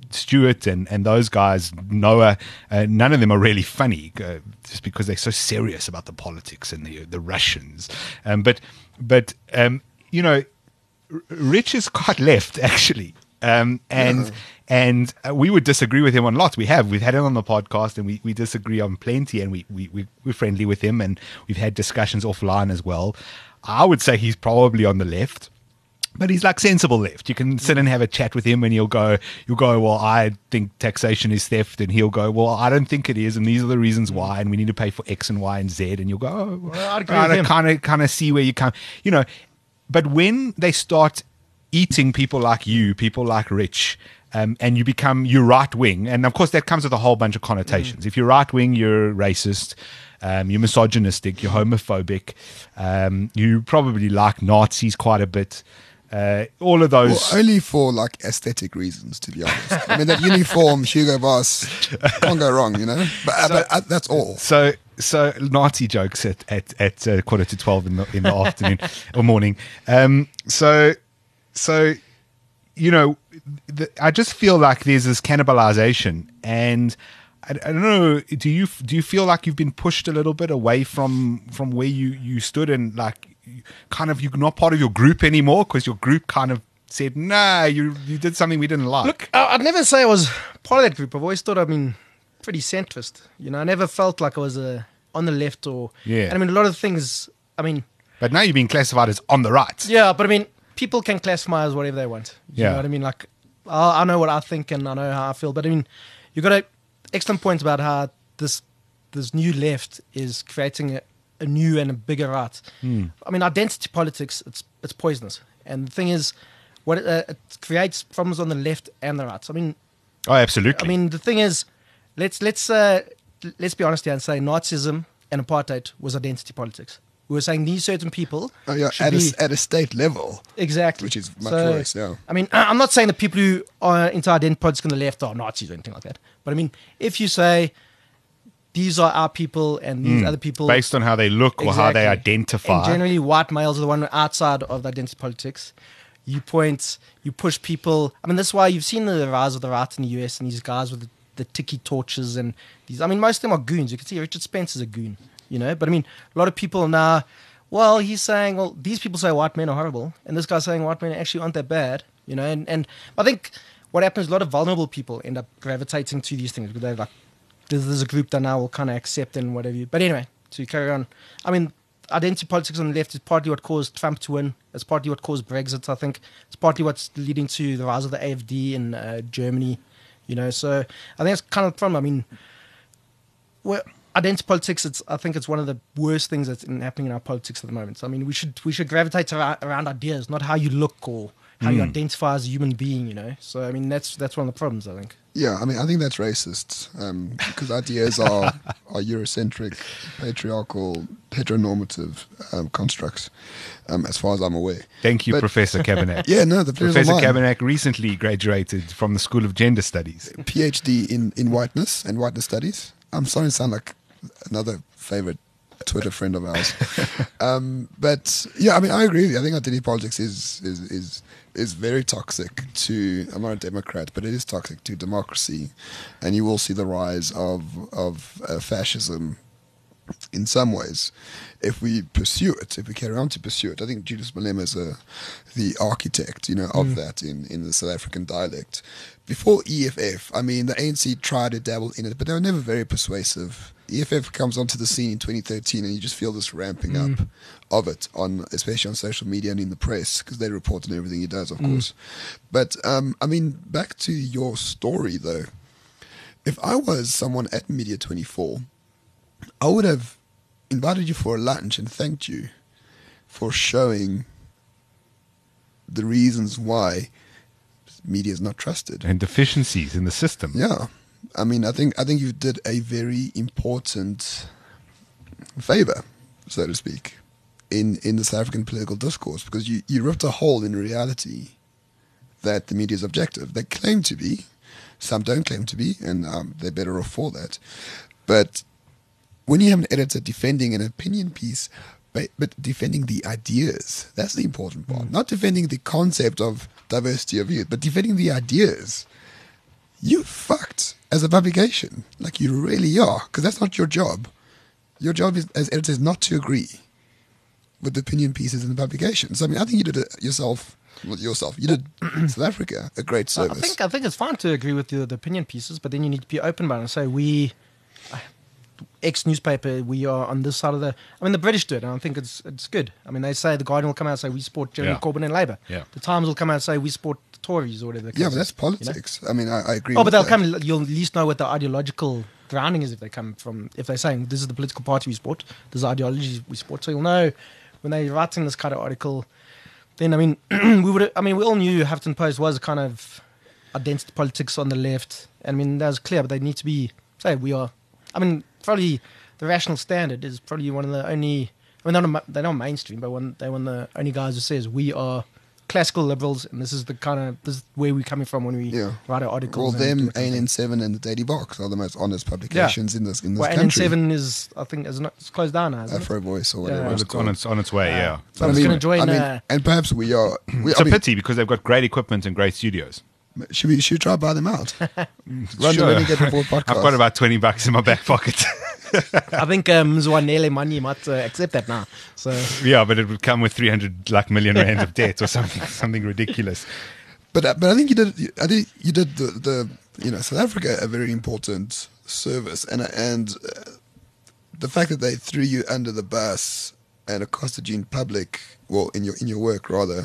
Stewart and, and those guys, Noah, uh, none of them are really funny uh, just because they're so serious about the politics and the the Russians. Um, but but um, you know, R- Rich is quite left actually, um, and. Yeah. And uh, we would disagree with him on lots. We have. We've had him on the podcast and we, we disagree on plenty, and we, we, we, we're friendly with him, and we've had discussions offline as well. I would say he's probably on the left, but he's like sensible left. You can sit and have a chat with him and he'll go, you'll go, well, I think taxation is theft. And he'll go, well, I don't think it is. And these are the reasons why. And we need to pay for X and Y and Z. And you'll go, oh, well, I'd agree I with him. kind of, kind of see where you come, you know. But when they start eating people like you, people like Rich, Um, and you become, you're right wing. And of course, that comes with a whole bunch of connotations. Mm. If you're right wing, you're racist, um, you're misogynistic, you're homophobic, um, you probably like Nazis quite a bit. Uh, all of those. Well, only for like aesthetic reasons, to be honest. I mean, that uniform, Hugo Boss, can't go wrong, you know? But, so, but uh, that's all. So, so Nazi jokes at, at, at uh, quarter to twelve in the, in the afternoon or morning. Um, so, so, you know, the, I just feel like there's this cannibalization, and I, I don't know. Do you do you feel like you've been pushed a little bit away from from where you, you stood, and like kind of you're not part of your group anymore because your group kind of said, "Nah, you you did something we didn't like." Look, I'd never say I was part of that group. I've always thought I've been pretty centrist. You know, I never felt like I was uh, on the left or. Yeah. And I mean, a lot of things. I mean. But now you're being classified as on the right. Yeah, but I mean, people can classify as whatever they want. You Yeah. know what I mean? Like, I, I know what I think and I know how I feel. But I mean, you got an excellent point about how this this new left is creating a, a new and a bigger right. Mm. I mean, identity politics, it's it's poisonous. And the thing is, what it, uh, it creates problems on the left and the right. I mean, Oh, absolutely. I mean, the thing is, let's let's uh, let's be honest here and say Nazism and apartheid was identity politics. We were saying these certain people. Oh, yeah, should at be, a, at a state level. Exactly. Which is much So, worse, yeah. I mean, I- I'm not saying that people who are into identity politics on the left are Nazis or anything like that. But I mean, if you say these are our people and these Mm. other people. Based on how they look or how they Exactly. identify. And generally, white males are the one outside of the identity politics. You point, you push people. I mean, that's why you've seen the rise of the right in the U S and these guys with the, the tiki torches and these. I mean, most of them are goons. You can see Richard Spencer's a goon, you know. But I mean, a lot of people now. Well, he's saying, well, these people say white men are horrible, and this guy's saying white men actually aren't that bad, you know. And, and I think what happens, a lot of vulnerable people end up gravitating to these things because they're like, there's, there's a group that now will kind of accept and whatever. You, but anyway, to carry on, I mean, identity politics on the left is partly what caused Trump to win. It's partly what caused Brexit, I think. It's partly what's leading to the rise of the A F D in uh, Germany, you know. So I think that's kind of the problem. I mean, well, identity politics, it's, I think it's one of the worst things that's in, happening in our politics at the moment. So, I mean, we should we should gravitate around, around ideas, not how you look or how Mm. you identify as a human being, you know. So, I mean, that's that's one of the problems, I think. Yeah, I mean, I think that's racist um, because ideas are, are Eurocentric, patriarchal, heteronormative um, constructs, um, as far as I'm aware. Thank you, But- Professor Kabanak. Yeah, no, the pleasure's Professor all mine. Kabanak recently graduated from the School of Gender Studies. PhD in, in whiteness and whiteness studies. I'm starting to sound like another favorite Twitter friend of ours. um, but yeah, I mean, I agree with you. I think identity politics is is is is very toxic to. I'm not a Democrat, but it is toxic to democracy, and you will see the rise of of uh, fascism in some ways if we pursue it, if we carry on to pursue it. I think Julius Malema is a, the architect, you know, of that in, in the South African dialect. Before E F F, I mean, the A N C tried to dabble in it, but they were never very persuasive. E F F comes onto the scene in twenty thirteen, and you just feel this ramping up of it, on especially on social media and in the press, because they report on everything he does, of course. But, um, I mean, back to your story, though. If I was someone at Media twenty-four, I would have invited you for a lunch and thanked you for showing the reasons why media is not trusted. And deficiencies in the system. Yeah, I mean, I think I think you did a very important favor, so to speak, in in the South African political discourse, because you you ripped a hole in reality that the media is objective. They claim to be, some don't claim to be, and um, they're better off for that. But when you have an editor defending an opinion piece, but, but defending the ideas, that's the important part. Not defending the concept of diversity of youth, but defending the ideas. you fucked as a publication. Like, you really are, because that's not your job. Your job is, as editor is not to agree with the opinion pieces in the publication. So, I mean, I think you did it yourself. Well, yourself. You did South Africa a great service. I think I think it's fine to agree with the, the opinion pieces, but then you need to be open about it and say, we, X newspaper, we are on this side of the... I mean, the British do it, and I think it's it's good. I mean, they say, the Guardian will come out and say, we support Jeremy Yeah. Corbyn and Labour. Yeah. The Times will come out and say, we support the Tories or whatever. the yeah, case but that's is, you know? politics. I mean, I, I agree Oh, with but they'll that. come. You'll at least know what the ideological grounding is if they come from. If they're saying this is the political party we support, this is the ideology we support. So you'll know when they're writing this kind of article. Then I mean, we would. I mean, we all knew Huffington Post was kind of identity politics on the left. I mean, that was clear. But they need to be. Say we are. I mean, probably the Rational Standard is probably one of the only. I mean, they're not, they're not mainstream, but one, they're one of the only guys who says we are classical liberals, and this is the kind of this is where we're coming from when we Yeah. write our articles. Well, and them, do A N N things. seven and the Daily Box are the most honest publications in this in this Well, country. N N seven is, I think, is not, it's closed down now, isn't it? Afro Voice or whatever Yeah. it's It's called. on its on its way. Yeah. So I'm just going to join. I mean, uh, and perhaps we are. We, It's I a mean, pity because they've got great equipment and great studios. should we should we try buy them out? Run Sure. the Renegade Report podcast. I've got about twenty bucks in my back pocket. I think um, Zwanele Mani might uh, accept that now. So Yeah, but it would come with three hundred like million rand of debt or something, something ridiculous. But uh, but I think you did. I think you did the, the you know South Africa a very important service, and and uh, the fact that they threw you under the bus and accosted you in public, well, in your in your work rather,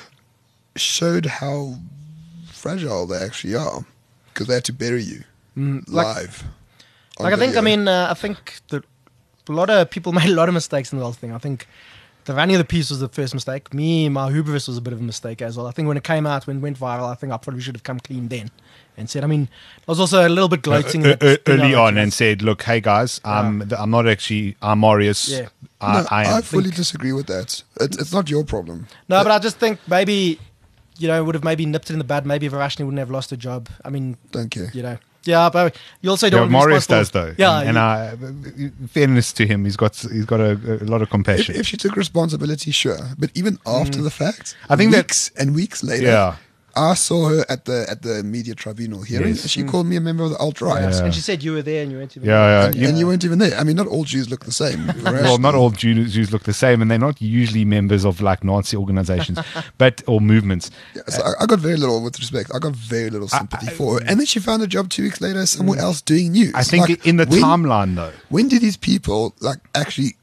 showed how fragile they actually are, because they had to bury you Mm, like- live. on Like I think, I video. mean, uh, I think that a lot of people made a lot of mistakes in the whole thing. I think the running of the piece was the first mistake. Me, my hubris was a bit of a mistake as well. I think when it came out, when it went viral, I think I probably should have come clean then and said, I mean, I was also a little bit gloating. Uh, that- uh, you know, early like, on and said, "Look, hey guys, I'm th- I'm not actually I'm Marius. Yeah. I, no, I I, am." fully disagree with that. It's, it's not your problem. No, but I just think maybe, you know, would have maybe nipped it in the bud. Maybe Varashni wouldn't have lost her job. I mean, Don't care. you know. Yeah, but you also Yeah, don't. be Marius responsible- does though. Yeah, and, you- and I, fairness to him, he's got he's got a, a lot of If, compassion. if she took responsibility, sure. But even after the fact, I think that- weeks and weeks later, Yeah. I saw her at the at the media tribunal hearing, Yes. and she called me a member of the alt right. Yeah. Yeah. And she said you were there and you went to the yeah, yeah. And, You- and you weren't even there. I mean, not all Jews look the same. well, not all Jews, Jews look the same, and they're not usually members of like Nazi organizations, but or movements. Yeah, so I, I got very little, with respect, I got very little sympathy for her. And then she found a job two weeks later somewhere else doing news. I think Like, in the when, timeline though, when do these people like actually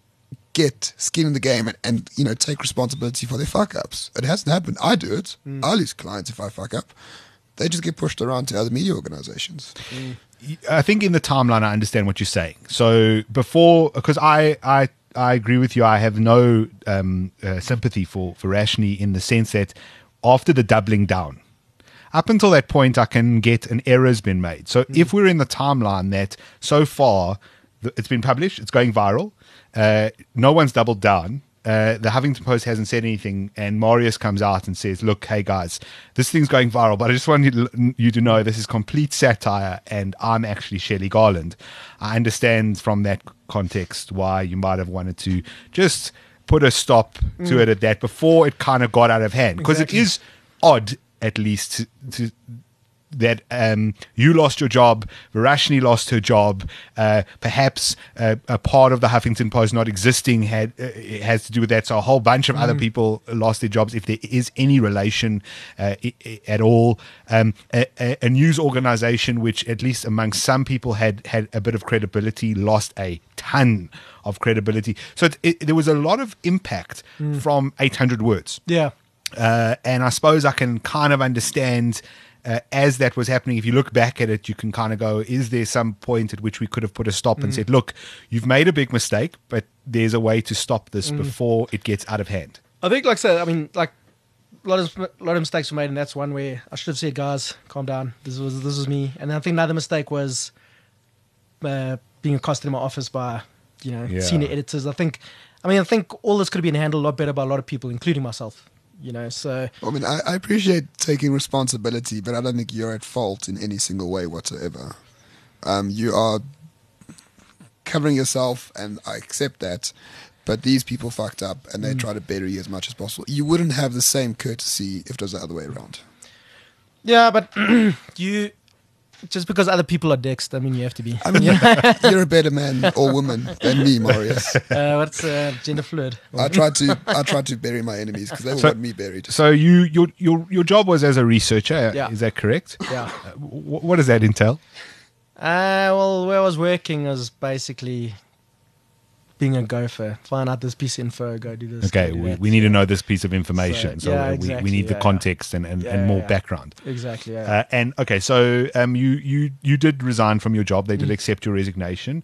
get skin in the game and, and you know take responsibility for their fuck ups? It hasn't happened. I do it. I lose clients if I fuck up. They just get pushed around to other media organizations. I think in the timeline, I understand what you're saying. So before, because I, I, I agree with you. I have no um, uh, sympathy for for Rashni in the sense that after the doubling down, up until that point, I can get an error's been made. So if we're in the timeline that so far the, it's been published, it's going viral, uh, no one's doubled down. Uh, the Huffington Post hasn't said anything, and Marius comes out and says, "Look, hey guys, this thing's going viral, but I just want you to, you to know this is complete satire, and I'm actually Shelley Garland." I understand from that context why you might have wanted to just put a stop to it at that before it kind of got out of hand, because Exactly. it is odd, at least, to, to that um, you lost your job, Varashni lost her job, uh, perhaps uh, a part of the Huffington Post not existing had uh, it has to do with that. So a whole bunch of other people lost their jobs, if there is any relation uh, I- I- at all. Um, a, a, a news organization which, at least among some people, had had a bit of credibility, lost a ton of credibility. So it, it, there was a lot of impact from eight hundred words. Yeah. Uh, and I suppose I can kind of understand uh, as that was happening. If you look back at it, you can kind of go, is there some point at which we could have put a stop and said, look, you've made a big mistake, but there's a way to stop this before it gets out of hand? I think, like I said, I mean, like a lot of a lot of mistakes were made, and that's one where I should have said, "Guys, calm down. This was this was me." And I think another mistake was uh, being accosted in my office by, you know, Yeah. senior editors. I think, I mean, I think all this could have been handled a lot better by a lot of people, including myself. You know, so I mean, I, I appreciate taking responsibility, but I don't think you're at fault in any single way whatsoever. Um, you are covering yourself, and I accept that. But these people fucked up, and they try to bury you as much as possible. You wouldn't have the same courtesy if it was the other way around. yeah, but you just because other people are dicks, I mean, you have to be. I mean, you're a better man or woman than me, Marius. Uh, what's uh, gender fluid? I tried to I tried to bury my enemies because they So- want me buried. So you your your your job was as a researcher. Yeah. Is that correct? Yeah. Uh, wh- what does that entail? Uh, well, where I was working was basically being a gopher. Find out this piece of info, go do this. Okay, go do we, that. we need to know this piece of information. So, So, yeah, uh, exactly, we, we need the yeah, context and, and, yeah. and Yeah, more yeah. background. Exactly. Yeah. Uh, and okay, so um, you, you you did resign from your job. They did Mm. accept your resignation.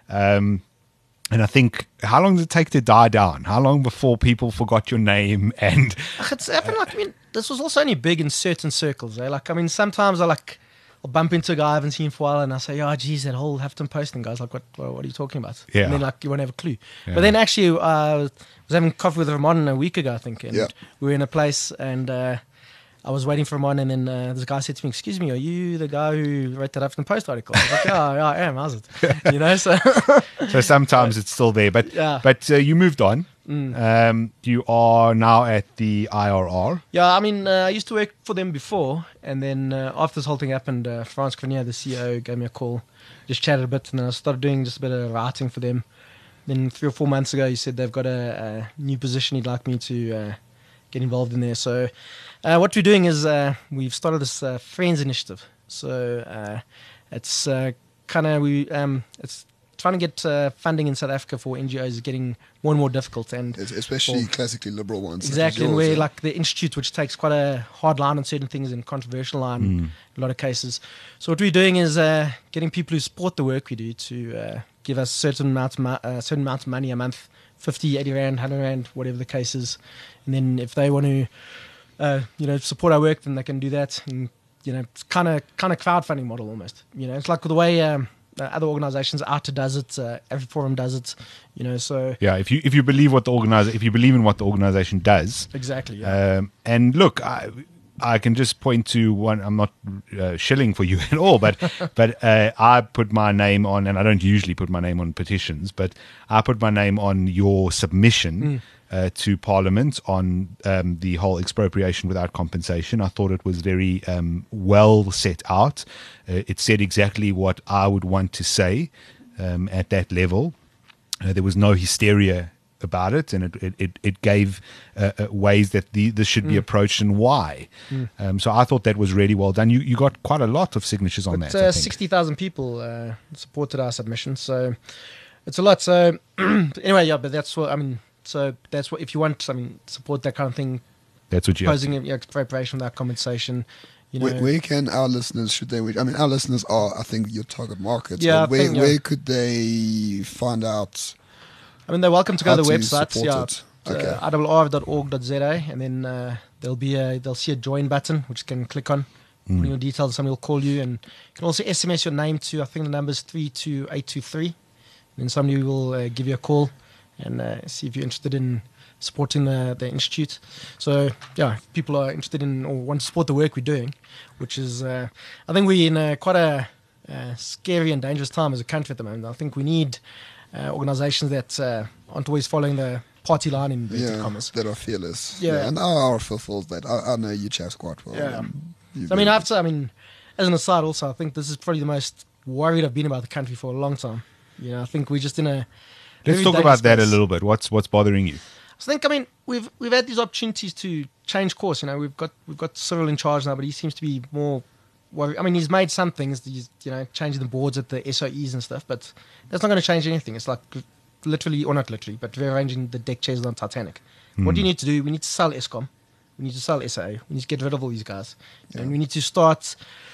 Um, and I think, how long did it take to die down? How long before people forgot your name? And Ach, it's happened like, I mean, this was also only big in certain circles. Eh? Like, I mean, sometimes I like, I'll bump into a guy I haven't seen for a while and I say, oh, geez, that whole Huffington Post thing, guys. Like, what, what, what are you talking about? Yeah. And then, like, you won't have a clue. Yeah. But then actually, uh, I was having coffee with Ramon a week ago, I think. And Yeah. we were in a place and uh, I was waiting for Ramon. And then uh, this guy said to me, excuse me, are you the guy who wrote that Huffington Post article? I was like, yeah, yeah, I am. How's it? You know, so. so sometimes it's still there. But Yeah. but uh, you moved on. Mm. Um, you are now at the I R R. Yeah, I mean, uh, I used to work for them before, and then uh, after this whole thing happened, uh, Frans Grenier, the C E O, gave me a call, just chatted a bit, and then I started doing just a bit of writing for them. Then three or four months ago, he said they've got a, a new position he'd like me to uh, get involved in there. So uh, what we're doing is uh, we've started this uh, Friends Initiative. So uh, it's uh, kind of we um, it's trying to get uh, funding in South Africa for N G Os is getting more and more difficult, and Es- Especially for- classically liberal ones. such as Exactly, and yours, where yeah. like the institute, which takes quite a hard line on certain things and controversial line in a lot of cases. So what we're doing is uh, getting people who support the work we do to uh, give us certain amount of mo- uh, certain amount of money a month, fifty, eighty rand, one hundred rand, whatever the case is. And then if they want to, uh, you know, support our work, then they can do that. And you know, it's kind of kind of crowdfunding model almost. You know, it's like the way. Um, uh, other organizations, ARTA does it, uh, AfriForum does it, you know. So Yeah, if you if you believe what the organizer, if you believe in what the organization does, exactly, yeah. um, and look, I I can just point to one. I'm not uh, shilling for you at all, but but uh, I put my name on, and I don't usually put my name on petitions, but I put my name on your submission. Mm. Uh, to Parliament on um, the whole expropriation without compensation. I thought it was very um, well set out. Uh, it said exactly what I would want to say um, at that level. Uh, there was no hysteria about it, and it it, it, it gave uh, uh, ways that the, this should be Mm. approached and why. Mm. Um, so I thought that was really well done. You you got quite a lot of signatures on But that. I uh, think. sixty thousand people uh, supported our submission, so it's a lot. So anyway, yeah, but that's what I mean. So that's what if you want, I mean, support that kind of thing, That's what you. posing yeah, expropriation without compensation. You know, Where, where can our listeners, should they, I mean, our listeners are, I think, your target market. Yeah, So I where, think, yeah. where could they find out I mean, they're welcome to go how to the to website, support yeah, it? Okay. uh, i r r dot org dot z a, and then uh, there'll be a they'll see a join button which you can click on. Put in your details, somebody will call you, and you can also S M S your name to I think the number is three two eight two three. Then somebody will uh, give you a call and uh, see if you're interested in supporting the, the institute. So yeah, if people are interested in or want to support the work we're doing, which is uh, I think we're in a, quite a, a scary and dangerous time as a country at the moment. I think we need uh, organizations that uh, aren't always following the party line in inverted Yeah, commas. that are fearless. Yeah. And our fulfills that. I, I know you chaps quite well. Yeah. Um, you've So, I mean, been- I have to, I mean, as an aside, also, I think this is probably the most worried I've been about the country for a long time. You know, I think we're just in a. Let's very talk dangerous about that a space. little bit. What's what's bothering you? I think, I mean, we've we've had these opportunities to change course. You know, we've got we've got Cyril in charge now, but he seems to be more. Worried. I mean, he's made some things. He's you know changing the boards at the S O Es and stuff, but that's not going to change anything. It's like literally, or not literally, but rearranging the deck chairs on Titanic. What do you need to do? We need to sell ESCOM. We need to sell S A A. We need to get rid of all these guys, Yeah. and we need to start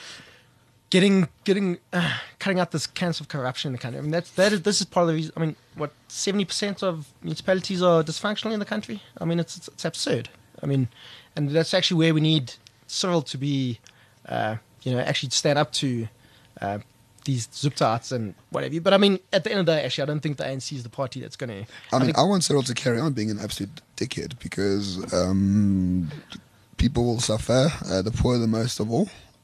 getting getting uh, cutting out this cancer of corruption in the country. I mean, that's that is this is part of the reason. I mean, what seventy percent of municipalities are dysfunctional in the country. I mean, it's it's, it's absurd. I mean, and that's actually where we need Cyril to be, uh, you know, actually stand up to uh, these Zuptarts and whatever. But I mean, at the end of the day, actually, I don't think the A N C is the party that's going to. I mean, think- I want Cyril to carry on being an absolute dickhead because um, people will suffer, uh, the poor the most of all.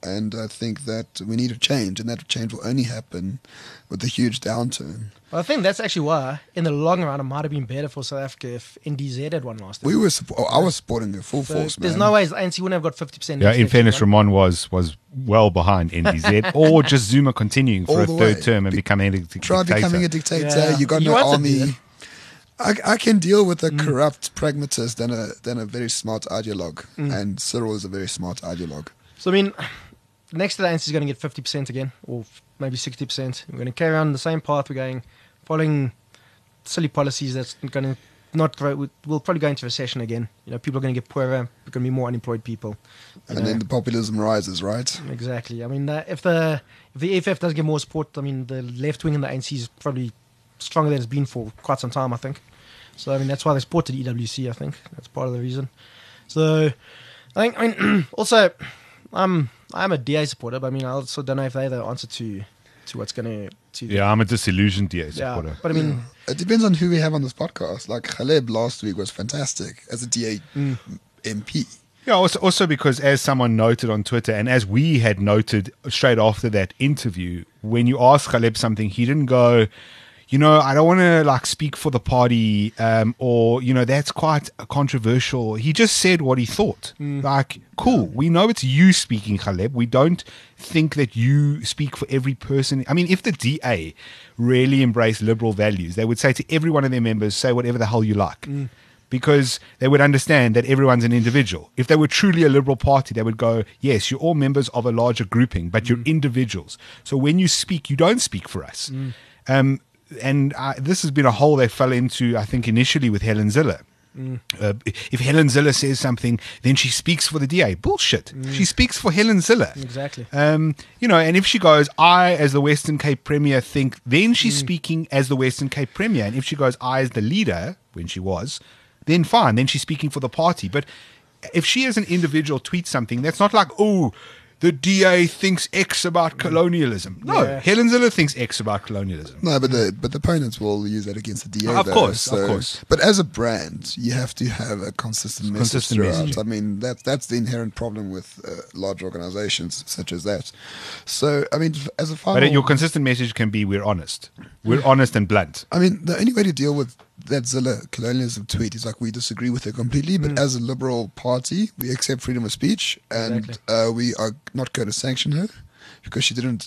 and I think that we need a change, and that change will only happen with a huge downturn. Well, I think that's actually why, in the long run, it might have been better for South Africa if N D Z had won last time. We were, suppo- oh, I was supporting her full So force, man. there's no way the A N C wouldn't have got fifty percent. Yeah, next in election, fairness, right? Ramon was was well behind N D Z, or just Zuma continuing for All a the third way. term and Be- becoming a dictator. Try becoming a dictator. Yeah. You got He no wants to do army. that. I, I can deal with a Mm. corrupt pragmatist than a than a very smart ideologue, Mm. and Cyril is a very smart ideologue. So, I mean, next to the A N C is going to get fifty percent again, or f- maybe sixty percent. We're going to carry on the same path. We're going, following silly policies that's going to not grow. We'll probably go into recession again. You know, people are going to get poorer. There are going to be more unemployed people. You And know. then the populism rises, right? Exactly. I mean, uh, if the if the E F F does get more support, I mean, the left wing in the A N C is probably stronger than it's been for quite some time, I think. So, I mean, that's why they supported E W C, I think. That's part of the reason. So, I think, I mean, also, I'm, I'm a D A supporter, but I mean, I also don't know if they're the answer to, to what's going to... to Yeah, I'm a disillusioned D A yeah, supporter. but I mean, It depends on who we have on this podcast. Like Khaleb last week was fantastic as a D A Mm. M P. Yeah, also, also because as someone noted on Twitter, and as we had noted straight after that interview, when you asked Khaleb something, he didn't go, you know, I don't want to like speak for the party, um, or you know, that's quite controversial. He just said what he thought. Like, cool. We know it's you speaking, Khaleb. We don't think that you speak for every person. I mean, if the D A really embraced liberal values, they would say to every one of their members, say whatever the hell you like. Because they would understand that everyone's an individual. If they were truly a liberal party, they would go, yes, you're all members of a larger grouping, but you're individuals. So when you speak, you don't speak for us. Um, and uh, this has been a hole they fell into, I think, initially with Helen Ziller. Uh, if Helen Ziller says something, then she speaks for the D A. Bullshit. She speaks for Helen Ziller. exactly. Um, you know, and if she goes, I, as the Western Cape Premier, think, then she's speaking as the Western Cape Premier. And if she goes, I, as the leader, when she was, then fine, then she's speaking for the party. But if she as an individual tweets something, that's not like, oh, the D A thinks X about colonialism. No, Yeah. Helen Ziller thinks X about colonialism. No, but the but the opponents will use that against the D A. Of though, course, so- of course. But as a brand, you have to have a consistent message Consistent throughout. message. I mean, that that's the inherent problem with uh, large organizations such as that. So, I mean, as a final, But your consistent message can be, we're honest. We're honest and blunt. I mean, the only way to deal with that Zilla colonialism tweet is like we disagree with her completely, but as a liberal party, we accept freedom of speech, and Exactly. uh, we are not going to sanction her because she didn't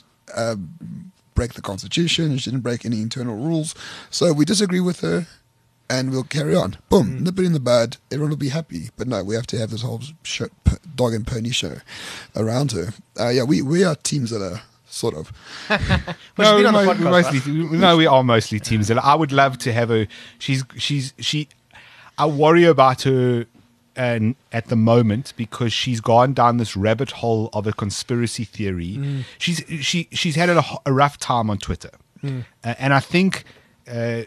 um, break the constitution, she didn't break any internal rules. So we disagree with her, and we'll carry on. Boom, nip it in the bud. Everyone will be happy. But no, we have to have this whole show, p- dog and pony show around her. Uh, yeah, we we are Team Zilla. Sort of. Well, she's No, been on the mo- podcast, mostly, no, we are mostly Team Zilla. I would love to have her. She's she's she. I worry about her, and at the moment because she's gone down this rabbit hole of a conspiracy theory. She's she she's had a, a rough time on Twitter, uh, and I think uh,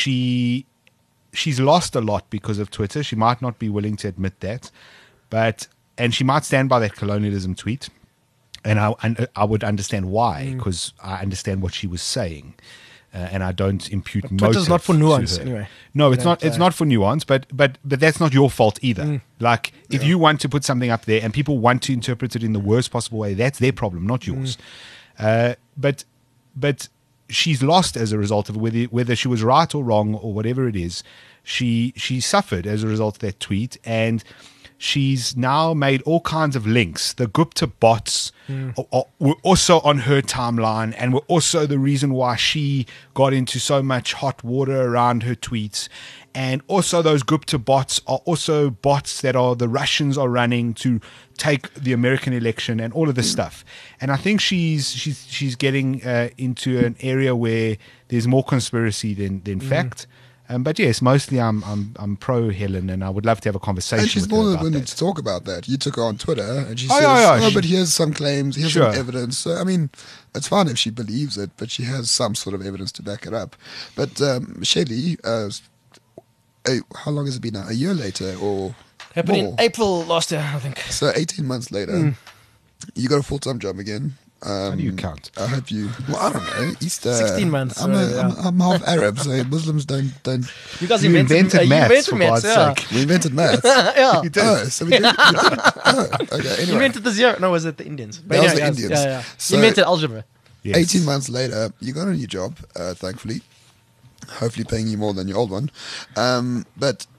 she she's lost a lot because of Twitter. She might not be willing to admit that, but and she might stand by that colonialism tweet. And I, and I would understand why, because I understand what she was saying, uh, and I don't impute But Twitter's motive not for to nuance her. anyway. No, You it's know, not. It's so- not for nuance, but but but that's not your fault either. Like if you want to put something up there and people want to interpret it in the worst possible way, that's their problem, not yours. Uh, but but she's lost as a result of whether whether she was right or wrong or whatever it is. She she suffered as a result of that tweet, and she's now made all kinds of links. The Gupta bots are, are, were also on her timeline and were also the reason why she got into so much hot water around her tweets. And also those Gupta bots are also bots that are the Russians are running to take the American election and all of this stuff. And I think she's she's she's getting uh, into an area where there's more conspiracy than than fact. Um, but yes, mostly I'm I'm I'm pro Helen, and I would love to have a conversation. And she's with more her than about willing that. to talk about that. You took her on Twitter, and she Oh, says, yeah, yeah, "Oh, she- but here's some claims, here's Sure. some evidence." So, I mean, it's fine if she believes it, but she has some sort of evidence to back it up. But um, Shelley, uh, a, how long has it been now? A year later, or Happened more? in April last year, I think. So eighteen months later, you got a full time job again. Um, How do you count? I hope you. Well, I don't know. Easter. sixteen months, I'm, so, a, yeah. I'm, I'm half Arab, so Muslims don't don't. You guys You invented, invented uh, you maths, invented for maths, God's yeah. sake. We invented maths. yeah. You did. Oh, so we did, we did, Oh, okay. He Anyway, invented the zero. No, was it the Indians? But That was anyway, the yes, Indians. Yeah, yeah. So- he invented algebra. Yes. eighteen months later, you got a new job, uh, thankfully. Hopefully paying you more than your old one. Um, but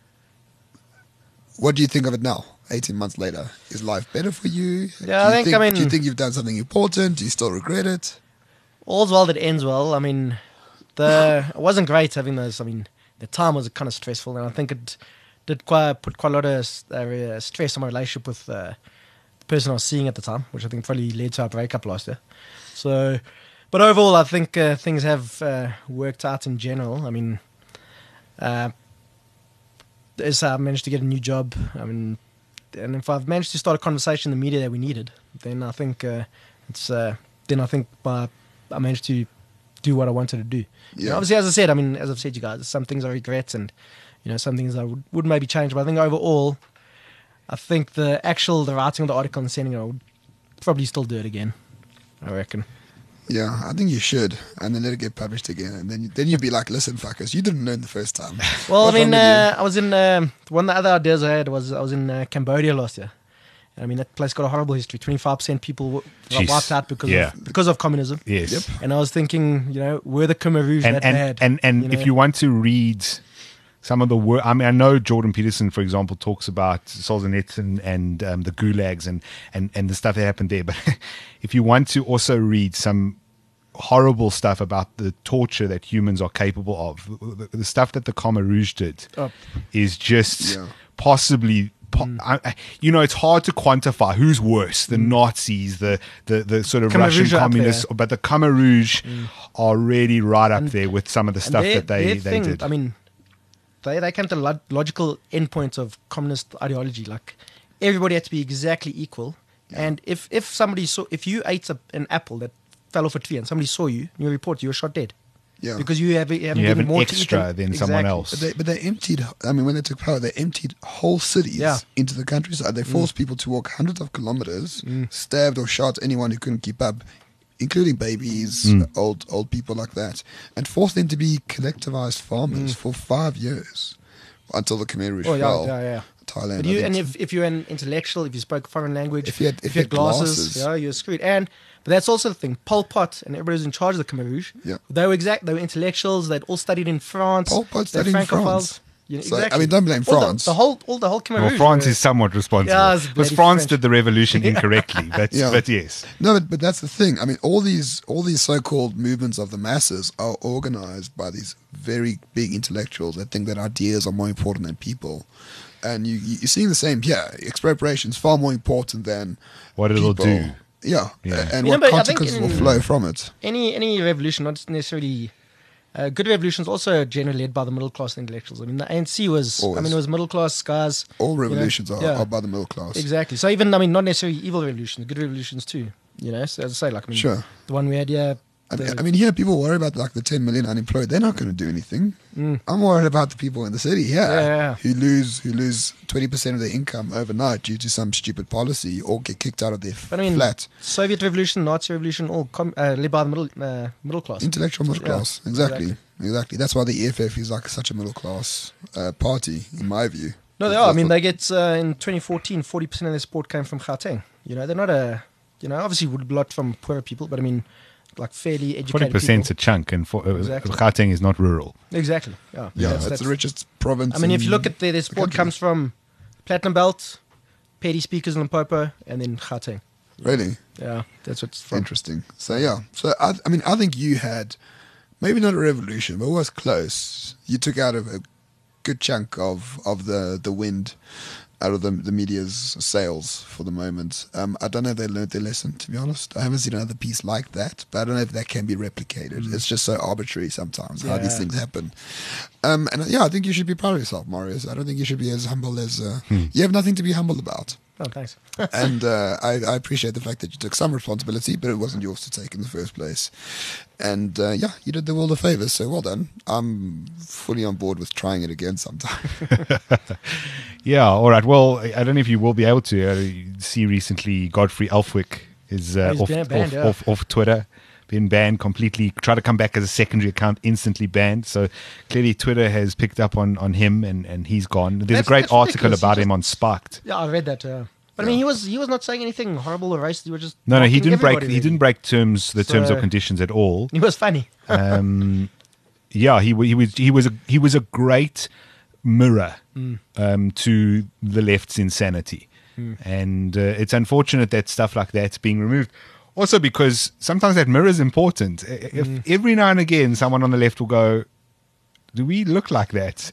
what do you think of it now? eighteen months later. Is life better for you? Yeah, Do I you think- I mean- Do you think you've done something important? Do you still regret it? All's well that ends well. I mean, the it wasn't great having those. I mean, the time was kind of stressful, and I think it did quite put quite a lot of uh, stress on my relationship with uh, the person I was seeing at the time, which I think probably led to our breakup last year. So, but overall, I think uh, things have uh, worked out in general. I mean, uh, as I managed to get a new job, I mean, and if I've managed to start a conversation in the media that we needed, then I think uh, it's uh, then I think my, I managed to do what I wanted to do. Yeah. And obviously, as I said, I mean, as I've said, you guys, some things I regret, and you know, some things I would, would maybe change. But I think overall, I think the actual the writing of the article and sending it, I would probably still do it again. I reckon. Yeah, I think you should, and then let it get published again, and then you, then you'd be like, "Listen, fuckers, you didn't learn the first time." Well, What's I mean, wrong with uh, I was in um, one of the other ideas I had was I was in uh, Cambodia last year. And I mean, that place got a horrible history. Twenty-five percent people w- got Jeez. wiped out because Yeah. of because of communism. Yes. Yep. And I was thinking, you know, were the Khmer Rouge And that and bad? and, and you if know? you want to read some of the work, I mean, I know Jordan Peterson, for example, talks about Solzhenitsyn and um, the gulags and, and, and the stuff that happened there. But if you want to also read some horrible stuff about the torture that humans are capable of, the, the stuff that the Khmer Rouge did Oh. is just Yeah. possibly. Po- Mm. I, I- you know, it's hard to quantify who's worse, the Nazis, the, the, the sort of Khmer Russian Rouge are up communists, there. but the Khmer Rouge are really right up And- there with some of the And stuff their- that they, their they thing, did. I mean, they they came to log- logical endpoints of communist ideology. Like everybody had to be exactly equal. And if, if somebody saw, if you ate a, an apple that fell off a tree and somebody saw you in your report, you were shot dead. Yeah. Because you have, you haven't You have given an more to eat extra than someone Exactly. else. But they, but they emptied. I mean, when they took power, they emptied whole cities Yeah. into the countryside. They forced people to walk hundreds of kilometers, stabbed or shot anyone who couldn't keep up, including babies, old old people like that, and forced them to be collectivized farmers for five years until the Khmer Rouge Oh, yeah, fell. yeah, yeah. Thailand. But I you, think. and if, if you're an intellectual, if you spoke a foreign language, If you had- if you had glasses, glasses. yeah, you're screwed. And but that's also the thing. Pol Pot and everybody who's in charge of the Khmer Rouge, Yeah. they were exact. They were intellectuals. They'd all studied in France. Pol Pot They're studied in Francophiles. France. You know, So, I exactly. mean, don't blame All the- France. The, whole, all the whole Khmer well, Rouge. France were- is somewhat responsible. Yeah, it's because bloody France French. did the revolution incorrectly, but, Yeah. but yes. No, but, but that's the thing. I mean, all these all these so-called movements of the masses are organized by these very big intellectuals that think that ideas are more important than people. And you, you- you're seeing the same here. Expropriation is far more important than What it'll people. do. Yeah, Yeah. and You what know, but I think consequences will in- flow from it. any any revolution, not necessarily. Uh, good revolutions also generally led by the middle class intellectuals. I mean, the A N C was. Always. I mean, it was middle class guys. All you know, revolutions are, yeah. are by the middle class. Exactly. So even I mean, not necessarily evil revolutions, good revolutions too. You know, so as I say, like I mean, Sure. the one we had, yeah. I mean, the- I mean, here people worry about like the ten million unemployed. They're not going to do anything. I'm worried about the people in the city here Mm. Yeah, yeah, yeah. who lose who lose twenty percent of their income overnight due to some stupid policy or get kicked out of their But I mean, flat. Soviet Revolution, Nazi Revolution, all com- uh, led by the middle uh, middle class. Intellectual middle Yeah, class, exactly. exactly. exactly, That's why the E F F is like such a middle class uh, party, in my view. No, they That's- are. I mean, that's they get uh, in twenty fourteen, forty percent of their support came from Gauteng. You know, they're not a, you know, obviously would a lot from poorer people, but I mean, like fairly educated forty percent is people. a chunk, and for, uh, Exactly. Gauteng is not rural. Exactly. Yeah. what- yeah, That's- it's that's- the richest province. I mean, if you in look at their, their support country. comes from Platinum Belt, Petty Speakers in Limpopo, and then Gauteng. really Yeah, that's what's from. interesting. So yeah, so I, I mean, I think you had maybe not a revolution, but it was close. You took out a, a good chunk of of the the wind out of the the media's sails for the moment. Um, I don't know if they learned their lesson, to be honest. I haven't seen another piece like that, but I don't know if that can be replicated. It's just so arbitrary sometimes how these Yeah. things happen. Um, and uh, yeah, I think you should be proud of yourself, Marius. I don't think you should be as humble as uh, you have nothing to be humble about. Oh, thanks. and uh, I, I appreciate the fact that you took some responsibility, but it wasn't yours to take in the first place. And uh, yeah, you did the world a favor, so well done. I'm fully on board with trying it again sometime. Yeah, all right. Well, I I don't know if you will be able to uh, see recently Godfrey Elfwick is uh, He's off, been banned, off, yeah. off, off Twitter, been banned completely. Tried to come back as a secondary account, instantly banned. So clearly Twitter has picked up on, on him and, and he's gone. There's That's- a great that's article ridiculous. about He him on Sparked. Yeah, I read that. Uh, But I mean, he was he was not saying anything horrible or racist. He was just No, no, he mocking didn't break. everybody, He really. didn't break terms, the terms or So- conditions at all. He was funny. Um, yeah, he wa- he was he was a he was a great mirror um, to the left's insanity, and uh, it's unfortunate that stuff like that's being removed. Also, because sometimes that mirror is important. I- If every now and again someone on the left will go, "Do we look like that?"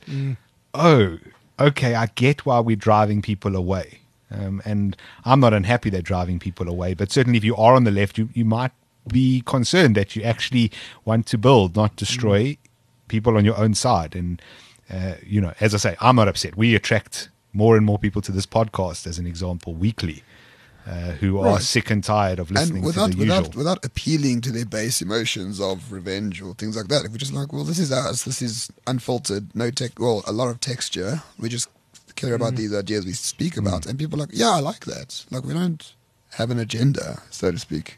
Oh, okay, I get why we're driving people away. Um, and I'm not unhappy they're driving people away, but certainly if you are on the left, you, you might be concerned that you actually want to build, not destroy people on your own side. And, uh, you know, as I say, I'm not upset. We attract more and more people to this podcast, as an example, weekly, uh, who are Right. sick and tired of listening And without to the usual. without without appealing to their base emotions of revenge or things like that, if we're just like, well, this is ours, this is unfiltered, no tech, well, a lot of texture. We just care about these ideas we speak about, and people are like, yeah, I like that. Like, we don't have an agenda, so to speak.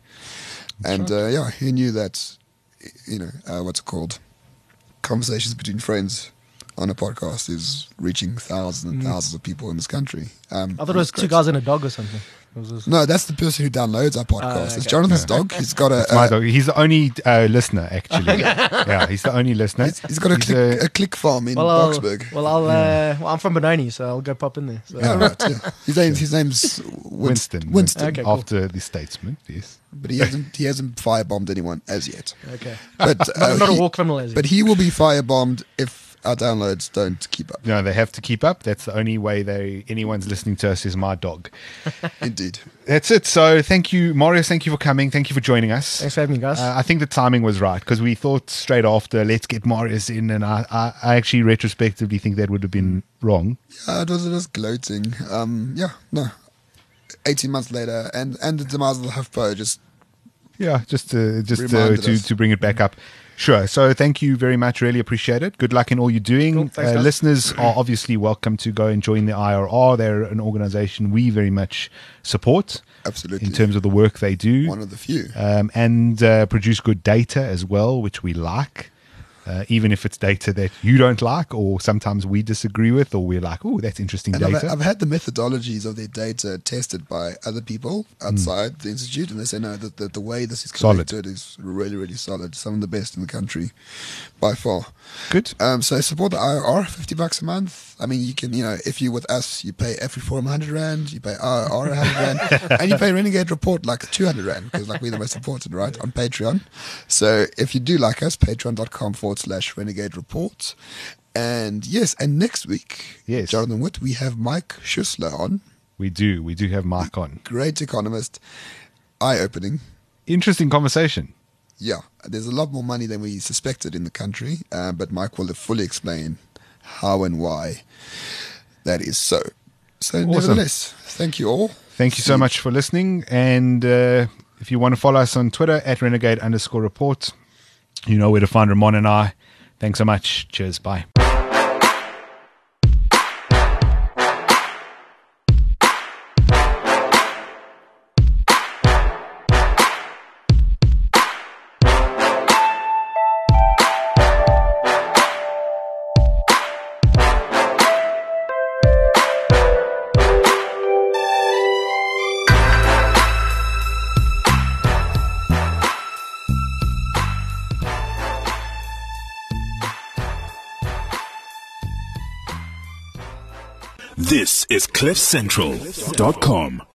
And uh, yeah, he knew that, you know, uh, what's it called? Conversations between friends on a podcast is reaching thousands and thousands of people in this country. Um, I thought it was two great. guys and a dog or something. It was just- No, that's the person who downloads our podcast. Oh, It's okay. Jonathan's dog. He's got a, It's my a dog. He's the only uh, listener, actually. Yeah, he's the only listener. he's, he's got a He's, click, uh, a click farm in well, I'll, Boxburg. well, I'll, uh, well, I'm from Benoni, so I'll go pop in there. So. Yeah, right. Yeah. His name, his name's Winston. Winston. Winston. Okay, cool. After the statesman, yes. But he hasn't he hasn't firebombed anyone as yet. Okay. But uh, Not a he, war criminal as yet. but he will be firebombed if our downloads don't keep up. No, they have to keep up. That's the only way they anyone's listening to us is my dog. Indeed. That's it. So thank you, Marius. Thank you for coming. Thank you for joining us. Thanks for having me, guys. Uh, I think the timing was right because we thought straight after, let's get Marius in, and I, I, I actually retrospectively think that would have been wrong. Uh, it was just gloating. Um, yeah, no. eighteen months later, and, and the demise of the HuffPo just Yeah, just to just uh, Reminded to us. to bring it back up. Sure. So thank you very much. Really appreciate it. Good luck in all you're doing. Cool. Thanks, uh, guys. listeners are obviously welcome to go and join the I R R. They're an organization we very much support absolutely in terms of the work they do. one of the few. um, and uh, produce good data as well, which we like. Uh, even if it's data that you don't like, or sometimes we disagree with, or we're like, oh, that's interesting And data. I've, I've had the methodologies of their data tested by other people outside the institute, and they say no, that the, the way this is Solid. collected is really, really solid. Some of the best in the country, by far. Good. Um, so support the I R R, fifty bucks a month. I mean, you can, you know, if you're with us, you pay every forum one hundred rand, you pay I R R one hundred rand, and you pay Renegade Report like two hundred rand, because like we're the most important, right, on Patreon. So if you do like us, patreon.com forward slash Renegade Report. And yes, and next week, Yes. Jonathan Witt, we have Mike Schussler on, We do. We do have Mike on. great economist, eye-opening. Interesting conversation. Yeah, there's a lot more money than we suspected in the country, uh, but Mike will fully explain how and why that is so. So, nevertheless, thank you all. Thank you so much for listening. And uh, if you want to follow us on Twitter at renegade underscore report, you know where to find Ramon and I. Thanks so much. Cheers. Bye. This is cliff central dot com.